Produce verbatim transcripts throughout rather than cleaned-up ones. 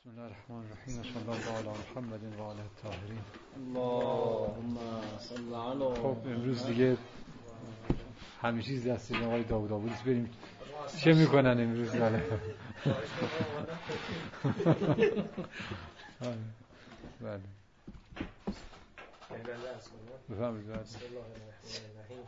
بسم الله الرحمن الرحیم و صلی الله علی محمد و آله الطاهرین. اللهم صل علی. خب امروز دیگه همه چیز دست آقای داوود آبادی. بریم چه میکنن امروز؟ بله بله بفرمایید. بسم الله الرحمن الرحیم.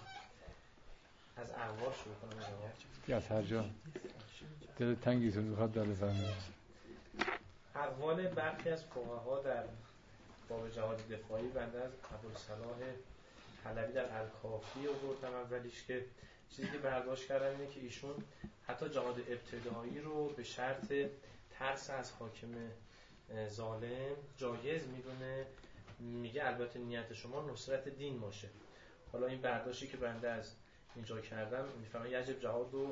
از احوال شروع کنم یا از هر جا دل تنگیتون میخواد دل بفرمایید. اقوال برخی از فقها در باب جهاد دفاعی بنده از ابوالصلاح حلبی در الکافی آوردم اولیش که چیزی که برداشت کردم اینه که ایشون حتی جهاد ابتدایی رو به شرط ترس از حاکم ظالم جایز میدونه. میگه البته نیت شما نصرت دین باشه. حالا این برداشتی که بنده از اینجا کردم میفهمم یجب جهاد و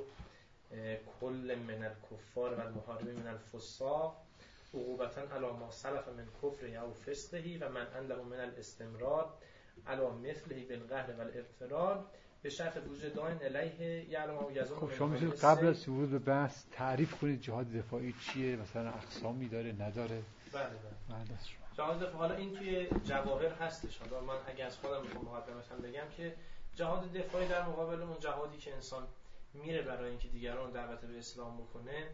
کل من الکفار و المحاربین من الفساق عقوبتاً علی ما سلف من کفر یا فسقه و من انده من الاستمرار علی مثله بالقهر و الاضطرار به شرط وجود دائن الیه یعلم و یظن. خب شما میتونید قبل از ورود به بحث تعریف کنید جهاد دفاعی چیه؟ مثلا اقسامی داره نداره؟ بله بله. جهاد دفاعی حالا این توی جواهر هستش. حالا من اگه از خودم بخوام مقدمتاً بگم که جهاد دفاعی در مقابل اون جهادی که انسان میره برای اینکه دیگران دعوت به اسلام بکنه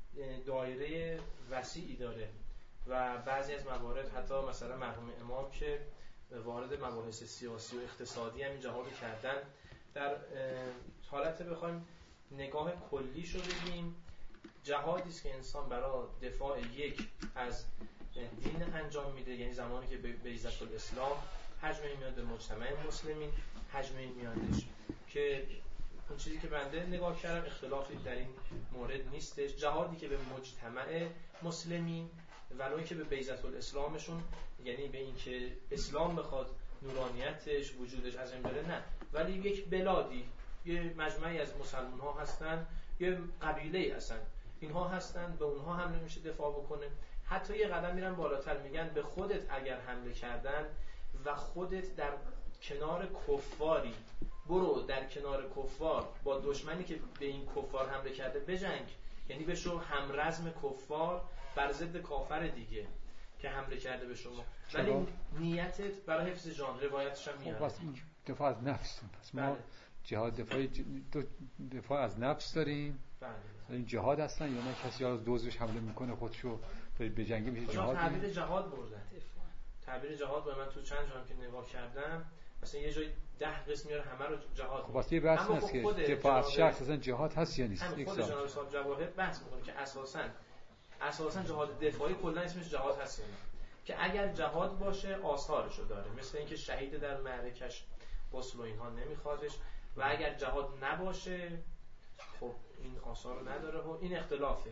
دایره وسیعی داره و بعضی از موارد حتی مثلا مرحوم امام که وارد مباحث سیاسی و اقتصادی هم این جهاد کردن. در حالت بخوایم نگاه کلیش رو بگیم جهادی است که انسان برای دفاع یک از دین انجام میده، یعنی زمانی که به عزت الاسلام حجم این میاد به مجتمع مسلمین، حجم این میادش که اون چیزی که بنده نگاه کردم اختلافی در این مورد نیستش. جهادی که به مجتمع مسلمین ولوی که به بیضة الاسلامشون، یعنی به این که اسلام بخواد نورانیتش وجودش از این بره، نه، ولی یک بلادی یه مجمعی از مسلمان ها هستن، یه قبیله هستن، اینها هستن، به اونها هم نمیشه دفاع بکنه. حتی یه قدم میرن بالاتر میگن به خودت اگر حمله کردن و خودت در کنار کفاری برو در کنار کفار با دشمنی که به این کفار حمله کرده بجنگ، یعنی بشو همرزم کفار بر ضد کافر دیگه که حمله کرده به شما، ولی نیتت برای حفظ جان. روایتش هم میاد دفاع از نفس. پس ما بله. جهاد دفاعی دفاع از نفس داریم. بله. این جهاد هستن یا نه کسی از دوزش حمله میکنه خودشو دارید به جنگی میشه جهاد؟ تعبیر جهاد بردن. تعبیر جهاد با من تو چند جام که نگاه کردم مثلا یه جای ده قسم میاره همه رو جهاد. خب واسه یه بحث هست که دفاع از شخص اصلا جهاد هست یا نیست. همین خود جناب صاحب جواهر بحث میکنه که اساساً اساساً جهاد دفاعی کلا اسمش جهاد هست، یعنی که اگر جهاد باشه آثارشو داره، مثل اینکه شهید در معرکش غسل و اینها نمیخوادش، و اگر جهاد نباشه خب این آثار رو نداره و این اختلافه.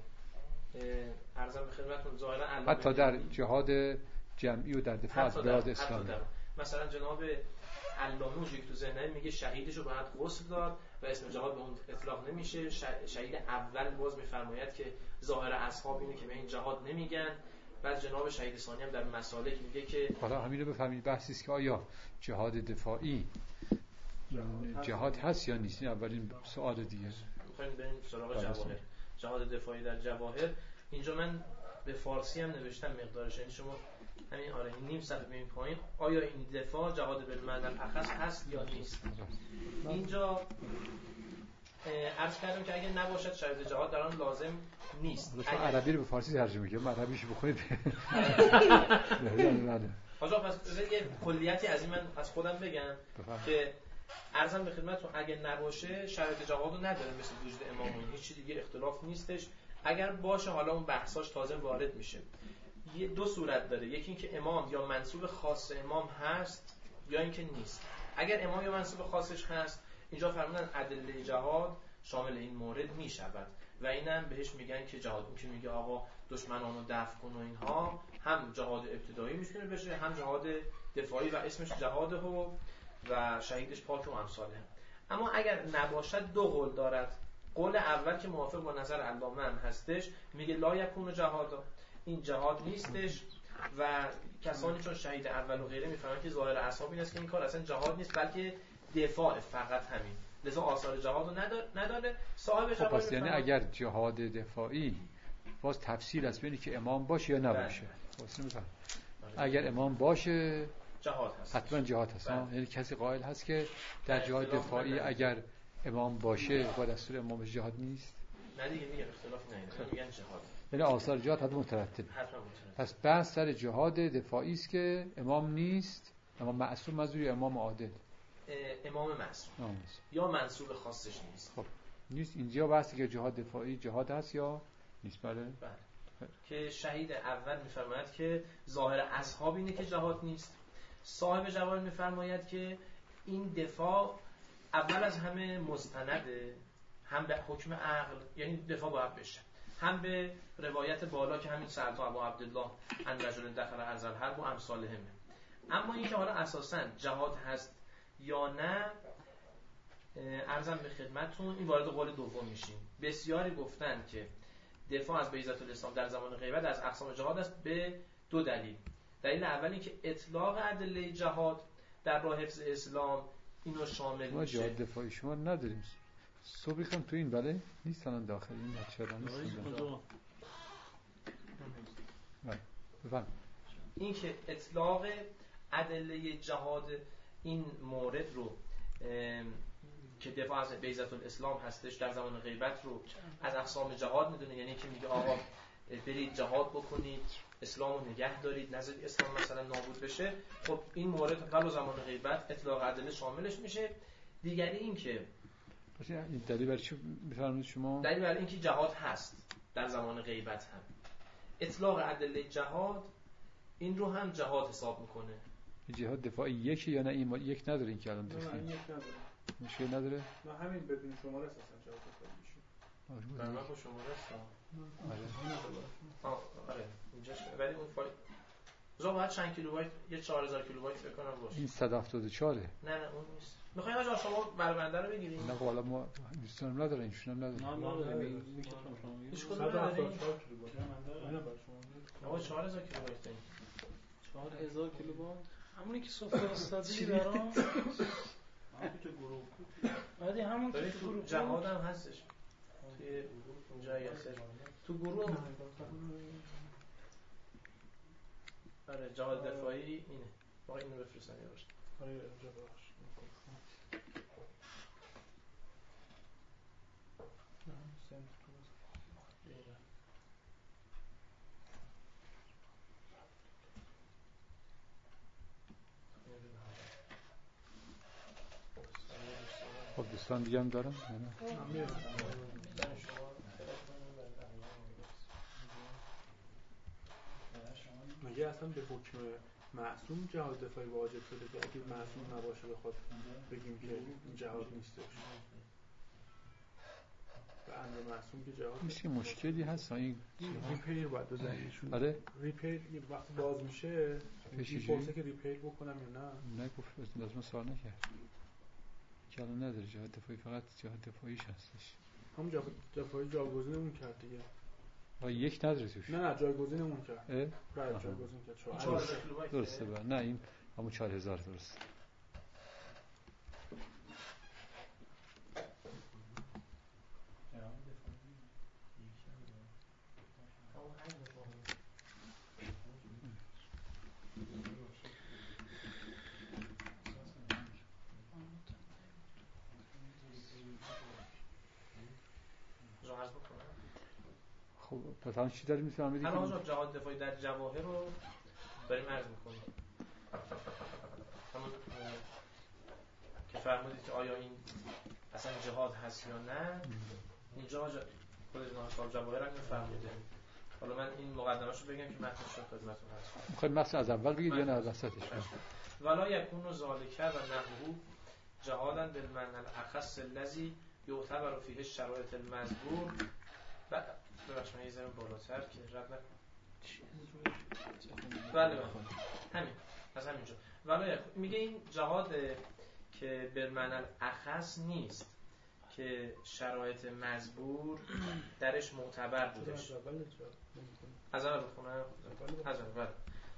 عرضم به خدمتتون ظاهرا حتی در جهاد جمعی و در دفاع از بلاد اسلامی مثلا جناب علامه که تو ذهنم میگه شهیدشو باید غسل داد و اسم جهاد به اون اطلاق نمیشه. شهید اول باز میفرماید که ظاهر اصحاب اینه که به این جهاد نمیگن. بعد جناب شهید ثانی هم در مسالک میگه که حالا همین رو بفهمید بحثی است که آیا جهاد دفاعی جهاد هست یا نیست. اولین سوال دیگه میخوایم بریم سراغ جواهر. جهاد دفاعی در جواهر اینجا من به فارسی هم نوشتم مقدارش، یعنی شما همین آره این نیم صفحه ببین پایین آیا این دفاع جهاد بالمعنی الاخص هست یا نیست. اینجا عرض کردم که اگه نباشد شرط جهاد در آن لازم نیست. اگر عربی رو به فارسی ترجمه کنید عربیشو بخونید. آقا پس یه کلیتی از این من از خودم بگم بفهم. که عرضم به خدمتتون اگه نباشه شرط جهادو نداره، مثل وجود امام و هیچ دیگه اختلاف نیستش. اگر باشه حالا اون بحثاش تازه وارد میشه. یه دو صورت داره، یکی این که امام یا منسوب خاص امام هست یا اینکه نیست. اگر امام یا منسوب خاصش هست اینجا فرمودن ادله جهاد شامل این مورد میشود و اینم بهش میگن که جهاد اون که میگه آقا دشمنانو دفع کن و اینها هم جهاد ابتدایی میتونه بشه هم جهاد دفاعی و اسمش جهاده و و شهیدش پاک و امثاله. اما اگر نباشد دو قول دارد. قول اول که موافق با نظر علامه هم هستش میگه لا یکون جهادا، این جهاد نیستش و کسانی چون شهید اول و غیره میفهمن که ظاهر اصحاب این است که این کار اصلا جهاد نیست بلکه دفاع فقط همین، لذا آثار جهاد رو نداره. صاحب خب پس یعنی اگر جهاد دفاعی باز تفصیل است ببینید که امام باشه یا نباشه. واسه میگم اگر امام باشه جهاد هست، حتما جهاد هست. یعنی کسی قائل هست که در جهاد دفاعی اگر امام باشه با دستور امام جهاد نیست؟ نه دیگه میگن اختلاف نه، میگن جهاد. یعنی آثار جهاد حتما مترتب. حتما مترتب. پس بحث سر جهاد دفاعی است که امام نیست، امام معصوم منظوری امام عادل. امام معصوم یا منصوب خاصش نیست. خب نیست اینجا بحثی که جهاد دفاعی جهاد هست یا نیست. بله بله. که شهید اول میفرماید که ظاهر اصحاب اینه که جهاد نیست. صاحب جواهر میفرماید که این دفاع اول از همه مستنده، هم به حکم عقل، یعنی دفاع باید بشه، هم به روایت بالا که همین سعد ابو عبدالله ان رجل دخل ارض الحرب و امثالهم. اما این که حالا اساساً جهاد هست یا نه، عرضم به خدمتتون این وارد قول دوم میشیم. بسیاری گفتن که دفاع از بیضة الاسلام در زمان غیبت از اقسام جهاد است به دو دلیل. دلیل اولی که اطلاق ادله جهاد در راه حفظ اسلام اینو شامل ما میشه. جهاد دفاعی شما نداریم. صبحی کم تو این بله نیستن داخل این بچه‌ها نیستن. بفهم این که اطلاق ادله جهاد این مورد رو که دفاع از بیضة الاسلام هستش در زمان غیبت رو از اقسام جهاد میدونه، یعنی که میگه آقا برید جهاد بکنید، اسلام رو نگه دارید، نذارید اسلام مثلا نابود بشه. خب این مورد ولو زمان غیبت اطلاق ادله شاملش میشه. دیگری این که این دلیل برای چی میفرمایید شما؟ دلیل برای اینکه جهاد هست در زمان غیبت هم اطلاق ادله جهاد این رو هم جهاد حساب میکنه. جهاد دفاعی یکی یا نه؟ این ما یک نداره این که الان نه این یک نداره. مشکل نداره؟ نه همین بدون شماره اساسا جهاد دفاعی میشه. من با شماره هستم. آره. آره. اینجاش ولی اون فایل زو باید چند کیلوبایت یه چهار هزار کیلوبایت فکر کنم باشه. این صد و هفتاد و چهار. نه نه اون نیست. میخواین آقا شما بربنده رو بگیرید؟ نه والا ما دوستان ندارن، ایشون هم ندارن. نه نه میگم شما میگید هیچ کدوم ندارید. آقا چهار هزار کیلوبایت دارید. چهار هزار کیلوبایت همونی که سفره استادی برام همون تو گروه بعدی همون که تو گروه جهاد هم هستش توی اونجا هستش تو گروه. آره جهاد دفاعی اینه. واقعا اینو بفرستن یواش. آره اونجا باش. خب دوستان دیگه هم دارم؟ مگه اصلا به حکم معصوم جهاد دفاعی واجب شده که اگه معصوم نباشه بخواد بگیم که جهاد نیستش؟ به امر معصوم که جهاد میشه مشکلی هست این ریپیر باید بزنیشون. آره ریپیر وقتی باز میشه میپرسه که ریپیر بکنم یا نه. نه گفت لازم سوال نکرد که الان نداره جهاد دفاعی، فقط جهاد دفاعیش هستش. همون جهاد دفاعی جایگزینمون کرد دیگه. و یک نداره توش. نه نه جایگزینمون کرد. بله جایگزین کرد. چهار هزار کیلوبایت درسته. بله نه این همون چهار هزار درسته. خب مثلا چی داریم میفهمید که الان جهاد دفاعی در جواهر رو داریم عرض می‌کنیم. همون که فرمودید که آیا این اصلا جهاد هست یا نه، اینجا خود جناب صاحب جواهر هم فرموده. حالا من این مقدمه‌شو بگم که متنش رو خدمتتون هست. می‌خواید مثلا از اول بگید یا نه از وسطش؟ ولا یکون ذالک و نحوه جهادا بالمعنى الاخص الذي یعتبر فیه الشرایط المذکور. ببخش من یه ذره بالاتر که رد نکنم. بله بله همین از همینجا. ولی میگه این جهاد که به معنی اخص نیست که شرایط مزبور درش معتبر بودش. از اول بخونم از اول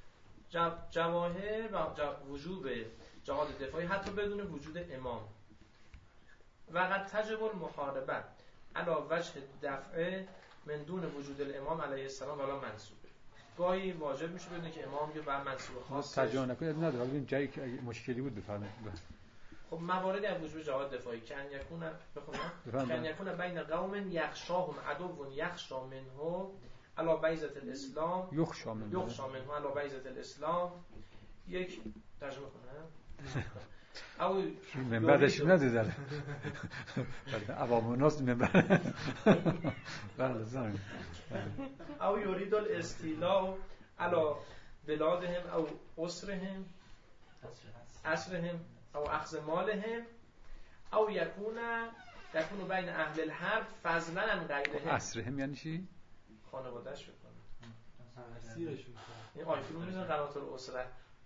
جواهر و وجوب جهاد دفاعی حتی بدون وجود امام و قد تجب المحاربه علی وجه دفع من دون وجود الامام علیه السلام ولا منصوبه. گاهی واجب میشه بدونه که امام یه بر منصوب خاص ترجمه نکنید نداره، ولی این جایی که مشکلی بود بفرمایید. خب مواردی از وجوب جهاد دفاعی که ان یکون بخونم که ان یکون بین قوم یخشاهم عدو یخشا منه علی بیضة الاسلام یخشا منه یخشا منه علی بیضة الاسلام. یک ترجمه کنم او منبرش ندیدن عوام الناس منبر بله زن او یرید الاستیلاء علی بلادهم او اسرهم اسرهم او اخذ مالهم او یکون یکون بین اهل الحرب فضلا عن غیرهم. اسرهم یعنی چی؟ خانواده‌اش بکنه اسیرشون این آیفون میزنه قنات الاسره.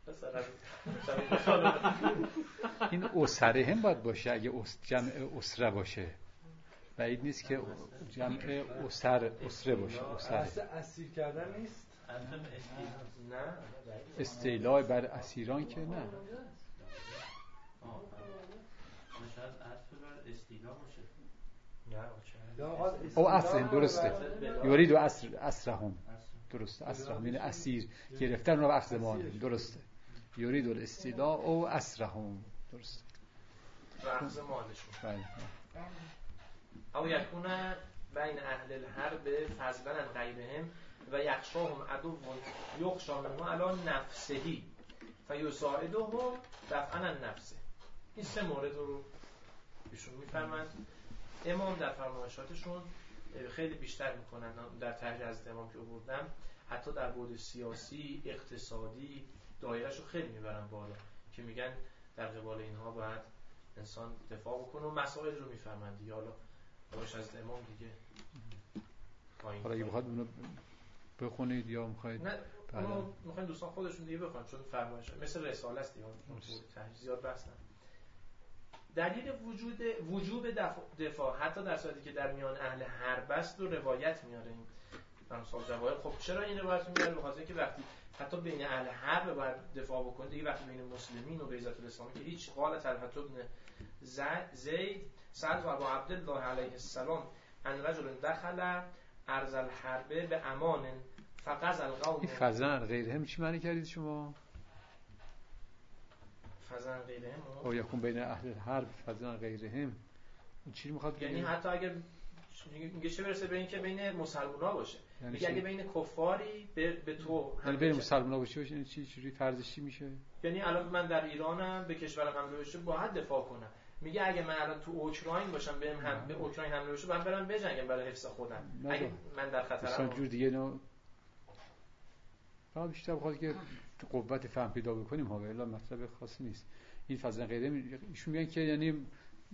این اسره هم باید باشه، اگه جمع اسره باشه بعید نیست که جمع اسر اسره باشه. اسره اسیر کردن نیست، نه استیلاء بر اسیران که نه. شاید عطف بر استیلاء باشه. او اسرهم درسته، یورید و اسر اسرهم درسته، اسرهم یعنی اسیر گرفتن رو اخذ مال درسته. یورید الاستیلاء او اسرهم درسته، اخذ مالشون. بله. او یکون بین اهل الحرب فضلا عن غیرهم و یخشاهم عدو یخشا منه علی نفسه فیساعدهم دفعا عن نفسه. این سه مورد رو ایشون میفرمند. امام در فرمایشاتشون خیلی بیشتر میکنن در تحریر از امام که آوردم، حتی در بعد سیاسی، اقتصادی دایره‌اش رو خیلی میبرن بالا که میگن در قبال اینها باید انسان دفاع بکنه و مسائل رو میفرمند دیگه. حالا باش از امام دیگه پایین. حالا اگه بخواد اونو بخونید یا میخواید؟ نه اونو میخواین دوستان خودشون دیگه بخونن چون فرمایش مثل رساله است دیگه، تحریر زیاد بحث نه. دلیل وجود وجوب دفاع, دفاع حتی در صورتی که در میان اهل حرب است رو روایت میاره این امثال جواهر. خب چرا این روایت میاره؟ بخاطر اینکه وقتی حتی بین اهل حرب باید دفاع بکنه دیگه، وقتی بین مسلمین و بیضة الاسلامی که هیچ. قال طلحة بن زید سألت ابا عبدالله علیه السلام ان رجل دخل ارض الحرب به امان فقضى القوم. این فضلا غیرهم چی معنی کردید شما؟ فضلا غیرهم او یکون بین اهل حرب فضلا غیرهم چی میخواد؟ یعنی حتی اگر میگه چه برسه به این که بین مسلمان‌ها باشه، یعنی میگه اگه بین کفاری به, به تو یعنی بین مسلمان‌ها باشه باشه یعنی چی چجوری فرضش چی میشه؟ یعنی الان من در ایرانم به کشورم حمله بشه باید دفاع کنم. میگه اگه من الان تو اوکراین باشم بهم هم به اوکراین حمله بشه باید برم بجنگم برای حفظ خودم. اگه من در خطرم اصلا جور دیگه نه. فقط بیشتر بخواد که قوت فهم پیدا بکنیم ها، الا مطلب خاصی نیست. این فضلا غیره ایشون میگن که یعنی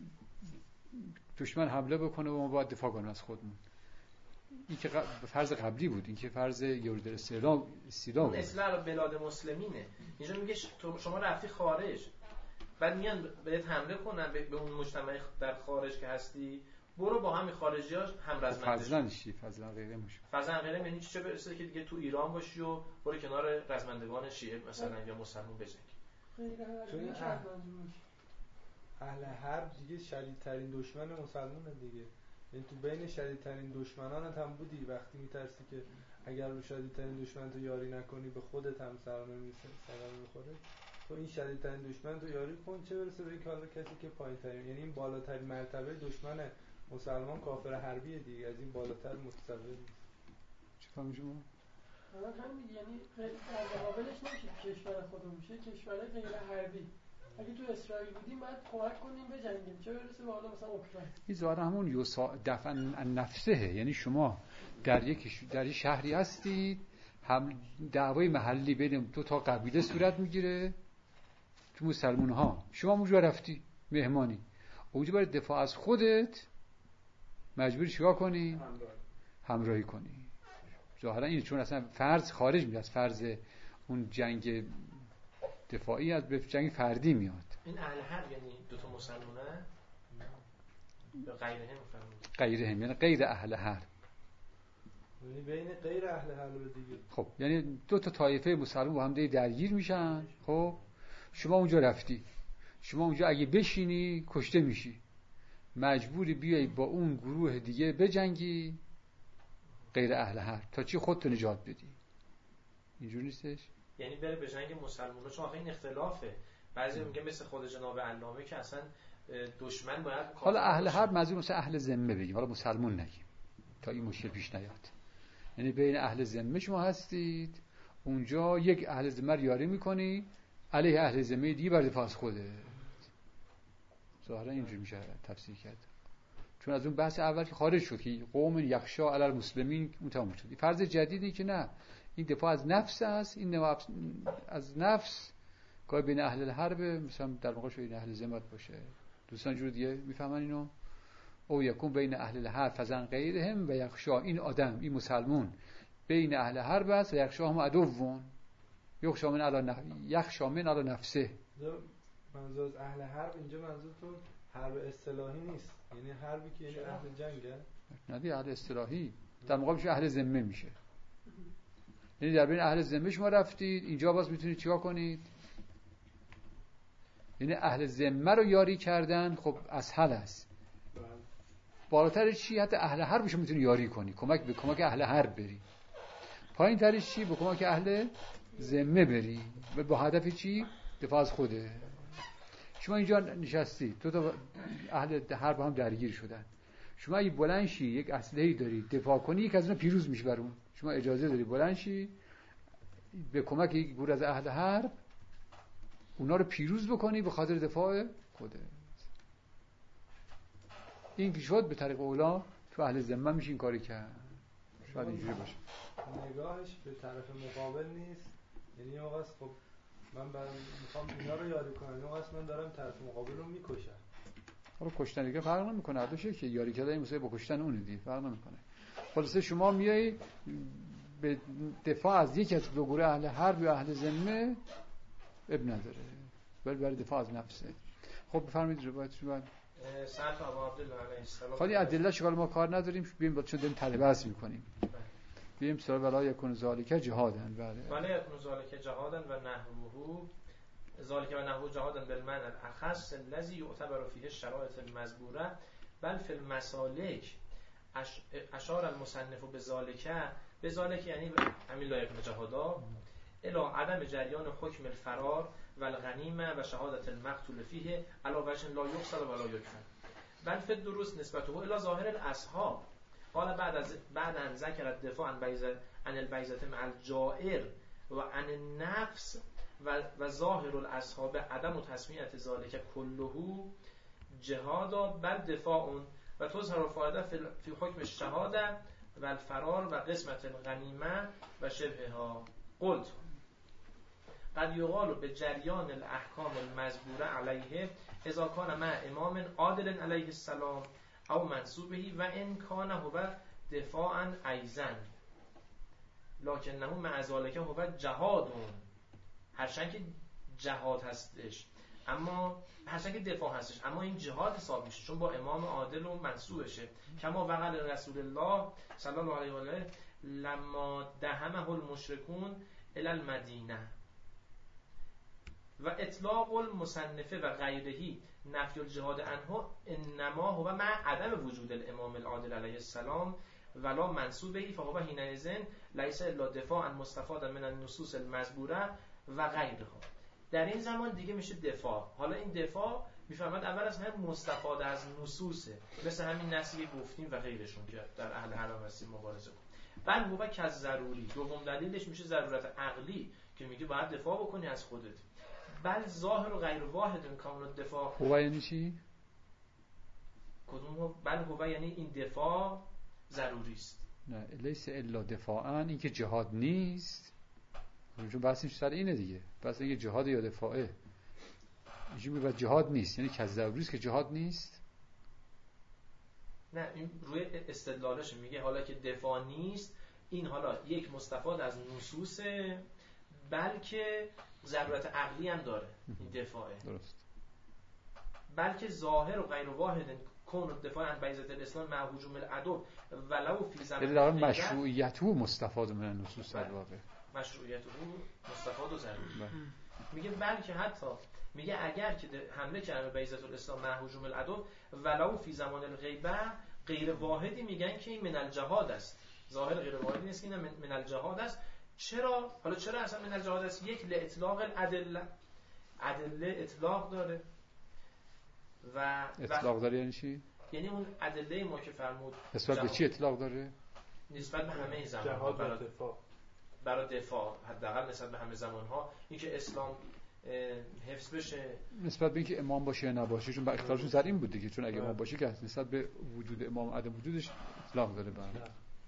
دشمن حمله بکنه و ما باید دفاع کنیم از خودمون. این که فرض قبلی بود، این که فرض یورد استیلاء استیلاء بود. اصلاح بلاد مسلمینه. اینجا میگه شما رفتی خارج بعد میان بهت حمله کنن به اون مجتمع در خارج که هستی، برو با همین خارجی‌ها هم رزمنده. فضلا چی؟ فضلا غیره میشه. فضلا غیره یعنی چه برسه که دیگه تو ایران باشی و برو کنار رزمندگان شیعه مثلا یا مسلمان بجنگی. چون اهل حرب دیگه شدیدترین دشمن مسلمانه دیگه. یعنی تو بین شدیدترین دشمنانت هم بودی، وقتی میترسی که اگر رو شدیدترین دشمن تو یاری نکنی به خودت هم سرمه میسه سرمه بخوره. تو این شدیدترین دشمن تو یاری کن، چه برسه به این که حالا کسی که پایین‌ترین، یعنی این بالاترین مرتبه دشمن مسلمان کافر حربیه دیگه، از این بالاتر متصور نیست. چه فهمی شما؟ حالا همین یعنی در مقابلش نمیشه کشور خودمون میشه کشور غیر حربی. اگه تو اسرائیل بودیم بعد کمک کنیم بجنگیم، چه برسه به حالا مثلا اوکراین. این ظاهرا همون یوسا دفعا نفسه، یعنی شما در یک در یک شهری هستید، هم دعوای محلی بین دو تا قبیله صورت میگیره تو مسلمان ها، شما اونجا رفتی مهمانی، اونجا برای دفاع از خودت مجبوری چیکار کنی؟ همراهی, همراهی کنی. ظاهرا این چون اصلا فرض خارج میاد از فرض اون جنگ دفاعی، از به جنگ فردی میاد. این اهل حرب یعنی دو تا مسلمانه یا غیره هم فرمود؟ غیره هم یعنی غیر اهل حرب، یعنی بین غیر اهل حرب دیگه. خب یعنی دو تا طایفه مسلمان با هم دیگه درگیر میشن. خب شما اونجا رفتی، شما اونجا اگه بشینی کشته میشی، مجبوری بیای با اون گروه دیگه بجنگی غیر اهل حرب. تا چی خودتو نجات بدی؟ اینجور نیستش؟ یعنی بره به جنگ مسلمان‌ها، چون آخه این اختلافه. بعضی میگه مثل خود جناب علامه که اصلا دشمن باید حالا اهل حرب منظور مثل اهل ذمه بگیم، حالا مسلمون نگیم تا این مشکل پیش نیاد. یعنی بین اهل ذمه شما هستید، اونجا یک اهل ذمه رو یاری میکنی علیه اهل ذمه دیگه بر دفاع از خوده. ظاهرا اینجوری میشه تفسیر کرد، چون از اون بحث اول که خارج شد که قوم یخشا علی المسلمین اون تمام شد. فرض جدیدی که نه، این دفاع از نفس است، این از نفس گاهی بین اهل الحرب مثلا در موقع شو این اهل ذمت باشه. دوستان جور دیگه میفهمن اینو؟ او یکون بین اهل الحرب فزن غیرهم و یخشا، این آدم این مسلمون بین اهل حرب است و یخشا هم عدوون یخشا من علی نفسه یخشا من علی نفسه. منظور از اهل حرب اینجا منظورتون حرب اصطلاحی نیست، یعنی حربی که یعنی اهل جنگه؟ نه دی اهل اصطلاحی در مقابلش اهل ذمه میشه. یعنی در بین اهل ذمه شما رفتید، اینجا باز میتونید چیکار کنید؟ یعنی اهل ذمه رو یاری کردن خب اسهل است. بالاتر چی؟ حتی اهل حربش رو میتونی یاری کنی، کمک به کمک اهل حرب بری. پایین ترش چی؟ به کمک اهل ذمه بری و با هدف چی؟ دفاع از خوده. شما اینجا نشستی، تو تا اهل حرب هم درگیر شدن، شما اگه بلند شی یک اسلحه‌ای داری دفاع کنی، یک از اونها پیروز میشه بر اون. شما اجازه داری بلند شی به کمک یک گروه از اهل حرب اونا رو پیروز بکنی به خاطر دفاع خوده. این که شد به طریق اولا تو اهل ذمه میشه این کاری کرد. شاید اینجوری باشه. نگاهش به طرف مقابل نیست، یعنی آقا خب من برام میخوام اینا رو یاری کنم، آقا من دارم طرف مقابل رو میکشم. حالا کشتن دیگه فرق نمیکنه، هر دوشه که یاری کردن این مسئله با کشتن اون دیگه فرق نمیکنه. خلاصه شما میای به دفاع از یکی از دو گروه اهل حرب یا اهل ذمه اب نداره، ولی برای دفاع از نفسه. خب بفرمایید روایت شما. صرف ابو عبدالله علیه السلام. خالی ادله شغال ما کار نداریم، بیایم با چون داریم طلبه اس میکنیم. بیایم سوال ولا یکون ذالک جهادن. بله. ولا یکون ذالک جهادن و نحوه ذالک و نحوه جهادن بالمعنى الاخص الذي يعتبر فيه الشرائط المذكوره بل في المسالك اشار المصنف بذالک بذالک یعنی همین لا یکون جهادا الی عدم جریان حکم الفرار و الغنیمه و شهادت المقتول فیه علی وجه لا یقصد ولا یکفر بل فی الدروس نسبته الی ظاهر الاصحاب قال بعد از بعد ان ذکر الدفاع عن بیزه عن البیزه مع الجائر و عن النفس و و ظاهر الاصحاب عدم تسمیه ذلك كله جهاد بل دفاع و تظهر فائده فی حکم الشهاده و الفرار و قسمت الغنیمه و شبهها. قلت قد یقال به جریان الاحکام المذکوره علیه اذا کان مع امام عادل علیه السلام او منصوبه و ان کان هو دفاعا ایضا لکنه مع ذلک هو جهاد، هرچند که جهاد هستش اما هرچند که دفاع هستش اما این جهاد حساب میشه چون با امام عادل و منصوبشه. کما وقال رسول الله صلی الله علیه و آله لما دهمه المشرکون الی المدینه و اطلاق المصنفه و غیرهی نفی الجهاد عنه انما هو مع عدم وجود الامام العادل علیه السلام ولا منصوبه فهو حینئذ لیس الا دفاعا مستفادا من النصوص المذکوره و غیرها. در این زمان دیگه میشه دفاع. حالا این دفاع میفهمد اول از همه مستفاده از نصوصه، مثل همین نصی گفتیم و غیرشون که در اهل حرام هستیم مبارزه کن. بل هو که ضروری، دوم دلیلش میشه ضرورت عقلی که میگه باید دفاع بکنی از خودت. بل ظاهر و غیر واحد امکان الدفاع. هو یعنی چی؟ کدوم؟ بل هو یعنی این دفاع ضروری است. نه لیس الا دفاعا، این که جهاد نیست. چون بحثش سر اینه دیگه، بحث اینکه جهاد یا دفاعه. اینجوری میگه جهاد نیست یعنی که ضروری است که جهاد نیست. نه این روی استدلالش میگه حالا که دفاع نیست این حالا یک مستفاد از نصوصه بلکه ضرورت عقلی هم داره این دفاعه. درست. بلکه ظاهر و غیر واحد کون الدفاع عن بیزه الاسلام مع هجوم العدو ولو فی زمان در مشروعیت او مستفاد من نصوص در واقع مشروعیت او مستفاد و ضروری. میگه بلکه حتی میگه اگر که حمله کرده بیزه الاسلام مع هجوم العدو ولو فی زمان الغیبه غیر واحدی میگن که این من الجهاد است. ظاهر غیر واردی نیست که این من, من الجهاد است. چرا؟ حالا چرا اصلا من الجهاد است؟ یک لاطلاق الادله، ادله اطلاق داره و اطلاق داره یعنی چی؟ یعنی اون ادله ما که فرمود نسبت به چی اطلاق داره؟ نسبت به همه زمان‌ها، برای دفاع برای دفاع حداقل نسبت به همه زمان‌ها، اینکه اسلام حفظ بشه، نسبت به اینکه امام باشه یا نباشه، چون با اختلافشون سر این بود دیگه، چون اگه امام باشه که نسبت به وجود امام عدم وجودش اطلاق داره. بله.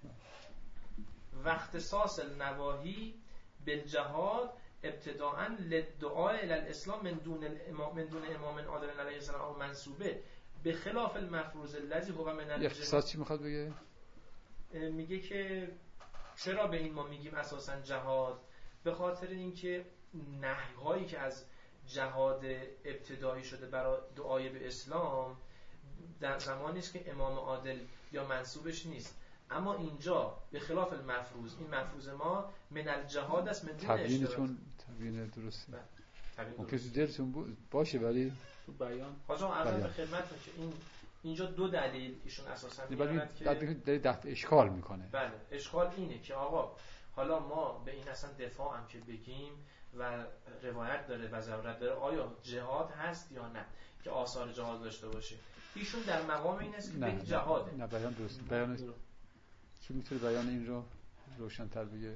و اختصاص النواهی بالجهاد ابتداءً للدعاء الى الاسلام من دون الامام من دون امام عادل علیه السلام او منسوبه به خلاف المفروض الذی هو من الجهاد. اختصاص چی میخواد بگه؟ میگه که چرا به این ما میگیم اساساً جهاد؟ به خاطر اینکه نهی‌هایی که از جهاد ابتدایی شده برای دعای به اسلام در زمانی است که امام عادل یا منسوبش نیست، اما اینجا به خلاف المفروض، این مفروض ما من الجهاد است، من دون تبیینتون تبیین درسته ممکن تو دلتون باشه ولی تو بیان حاجا عرض به خدمتتون که این اینجا دو دلیل ایشون اساسا میگن که داره دفع اشکال میکنه. بله اشکال اینه که آقا حالا ما به این اصلا دفاع هم که بگیم و روایت داره و ضرورت داره، آیا جهاد هست یا نه که آثار جهاد داشته باشه؟ ایشون در مقام این است که بگه جهاده. نه بیان درست. بیان کی میتونه بیان این رو روشن‌تر بگه؟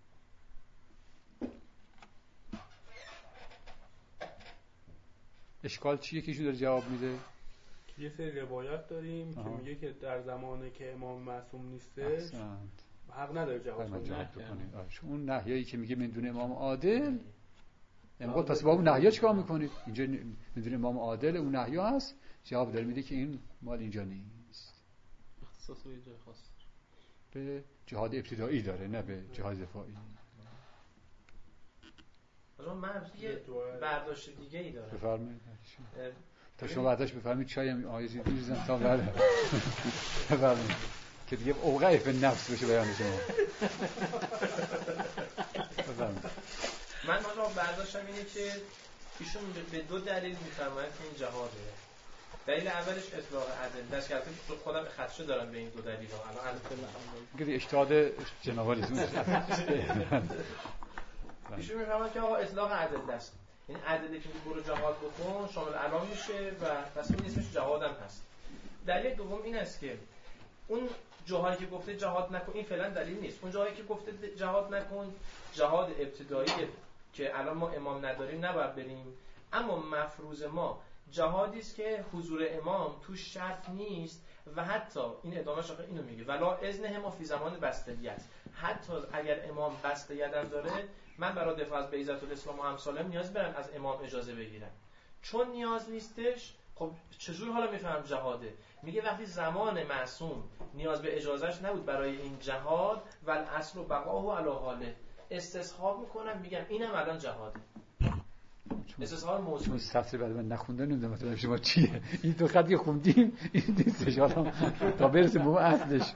اشکال چیه که ایشون داره جواب میده؟ یه سری روایت داریم آه. که میگه که در زمانی که امام معصوم نیستش حق نداره جهاد بکنید. اون نهیایی که میگه من دون امام عادل، امام پس با اون نهیا چیکار میکنید؟ اینجا من دون امام عادل اون نهیا هست، جواب داره میده که این مال اینجا نیست. اختصاص به جای خاص به جهاد ابتدایی داره، نه به جهاد دفاعی. حالا من یه برداشت دیگه ای دارم. بفرمایید. تا شما برداشت بفرمایید چایم آیزی می‌ریزم تا بعد. بفرمایید. که دیگه اوقع به نفس بشه بیان شما. بفرمایید. من حالا برداشتم اینه که ایشون به دو دلیل می‌فرماید که این جهاده. دلیل اولش اطلاق ادله است که البته خودم خدشه دارم به این دو دلیل. الان البته میگه اجتهاد جنابالیزم. ایشون می‌فرماید که آقا اطلاق ادله است. این ادله که برو جهاد بکن شامل علام میشه و پس این اسمش جهاد هم هست. دلیل دوم این است که اون جاهایی که گفته جهاد نکن این فعلا دلیل نیست. اون جاهایی که گفته جهاد نکن جهاد ابتدایی که الان ما امام نداریم نباید بریم، اما مفروض ما جهادی است که حضور امام توش شرط نیست و حتی این ادامهش آخه اینو میگه ولا اذن ما فی زمان بستلیت، حتی اگر امام بستلیت هم داره من برای دفاع از بیضة الاسلام و امثالهم نیاز برم از امام اجازه بگیرم، چون نیاز نیستش. خب چجور حالا میفهم جهاده؟ میگه وقتی زمان معصوم نیاز به اجازهش نبود برای این جهاد و الاصل و بقاه علی حاله، استصحاب میکنم میگم اینم الان جهاده. استصحاب موضوع چون سطر بعد من نخوندم نمیدونم مثلا شما چیه این دو خط که خوندیم این نیستش حالا تا برسیم به اصلش.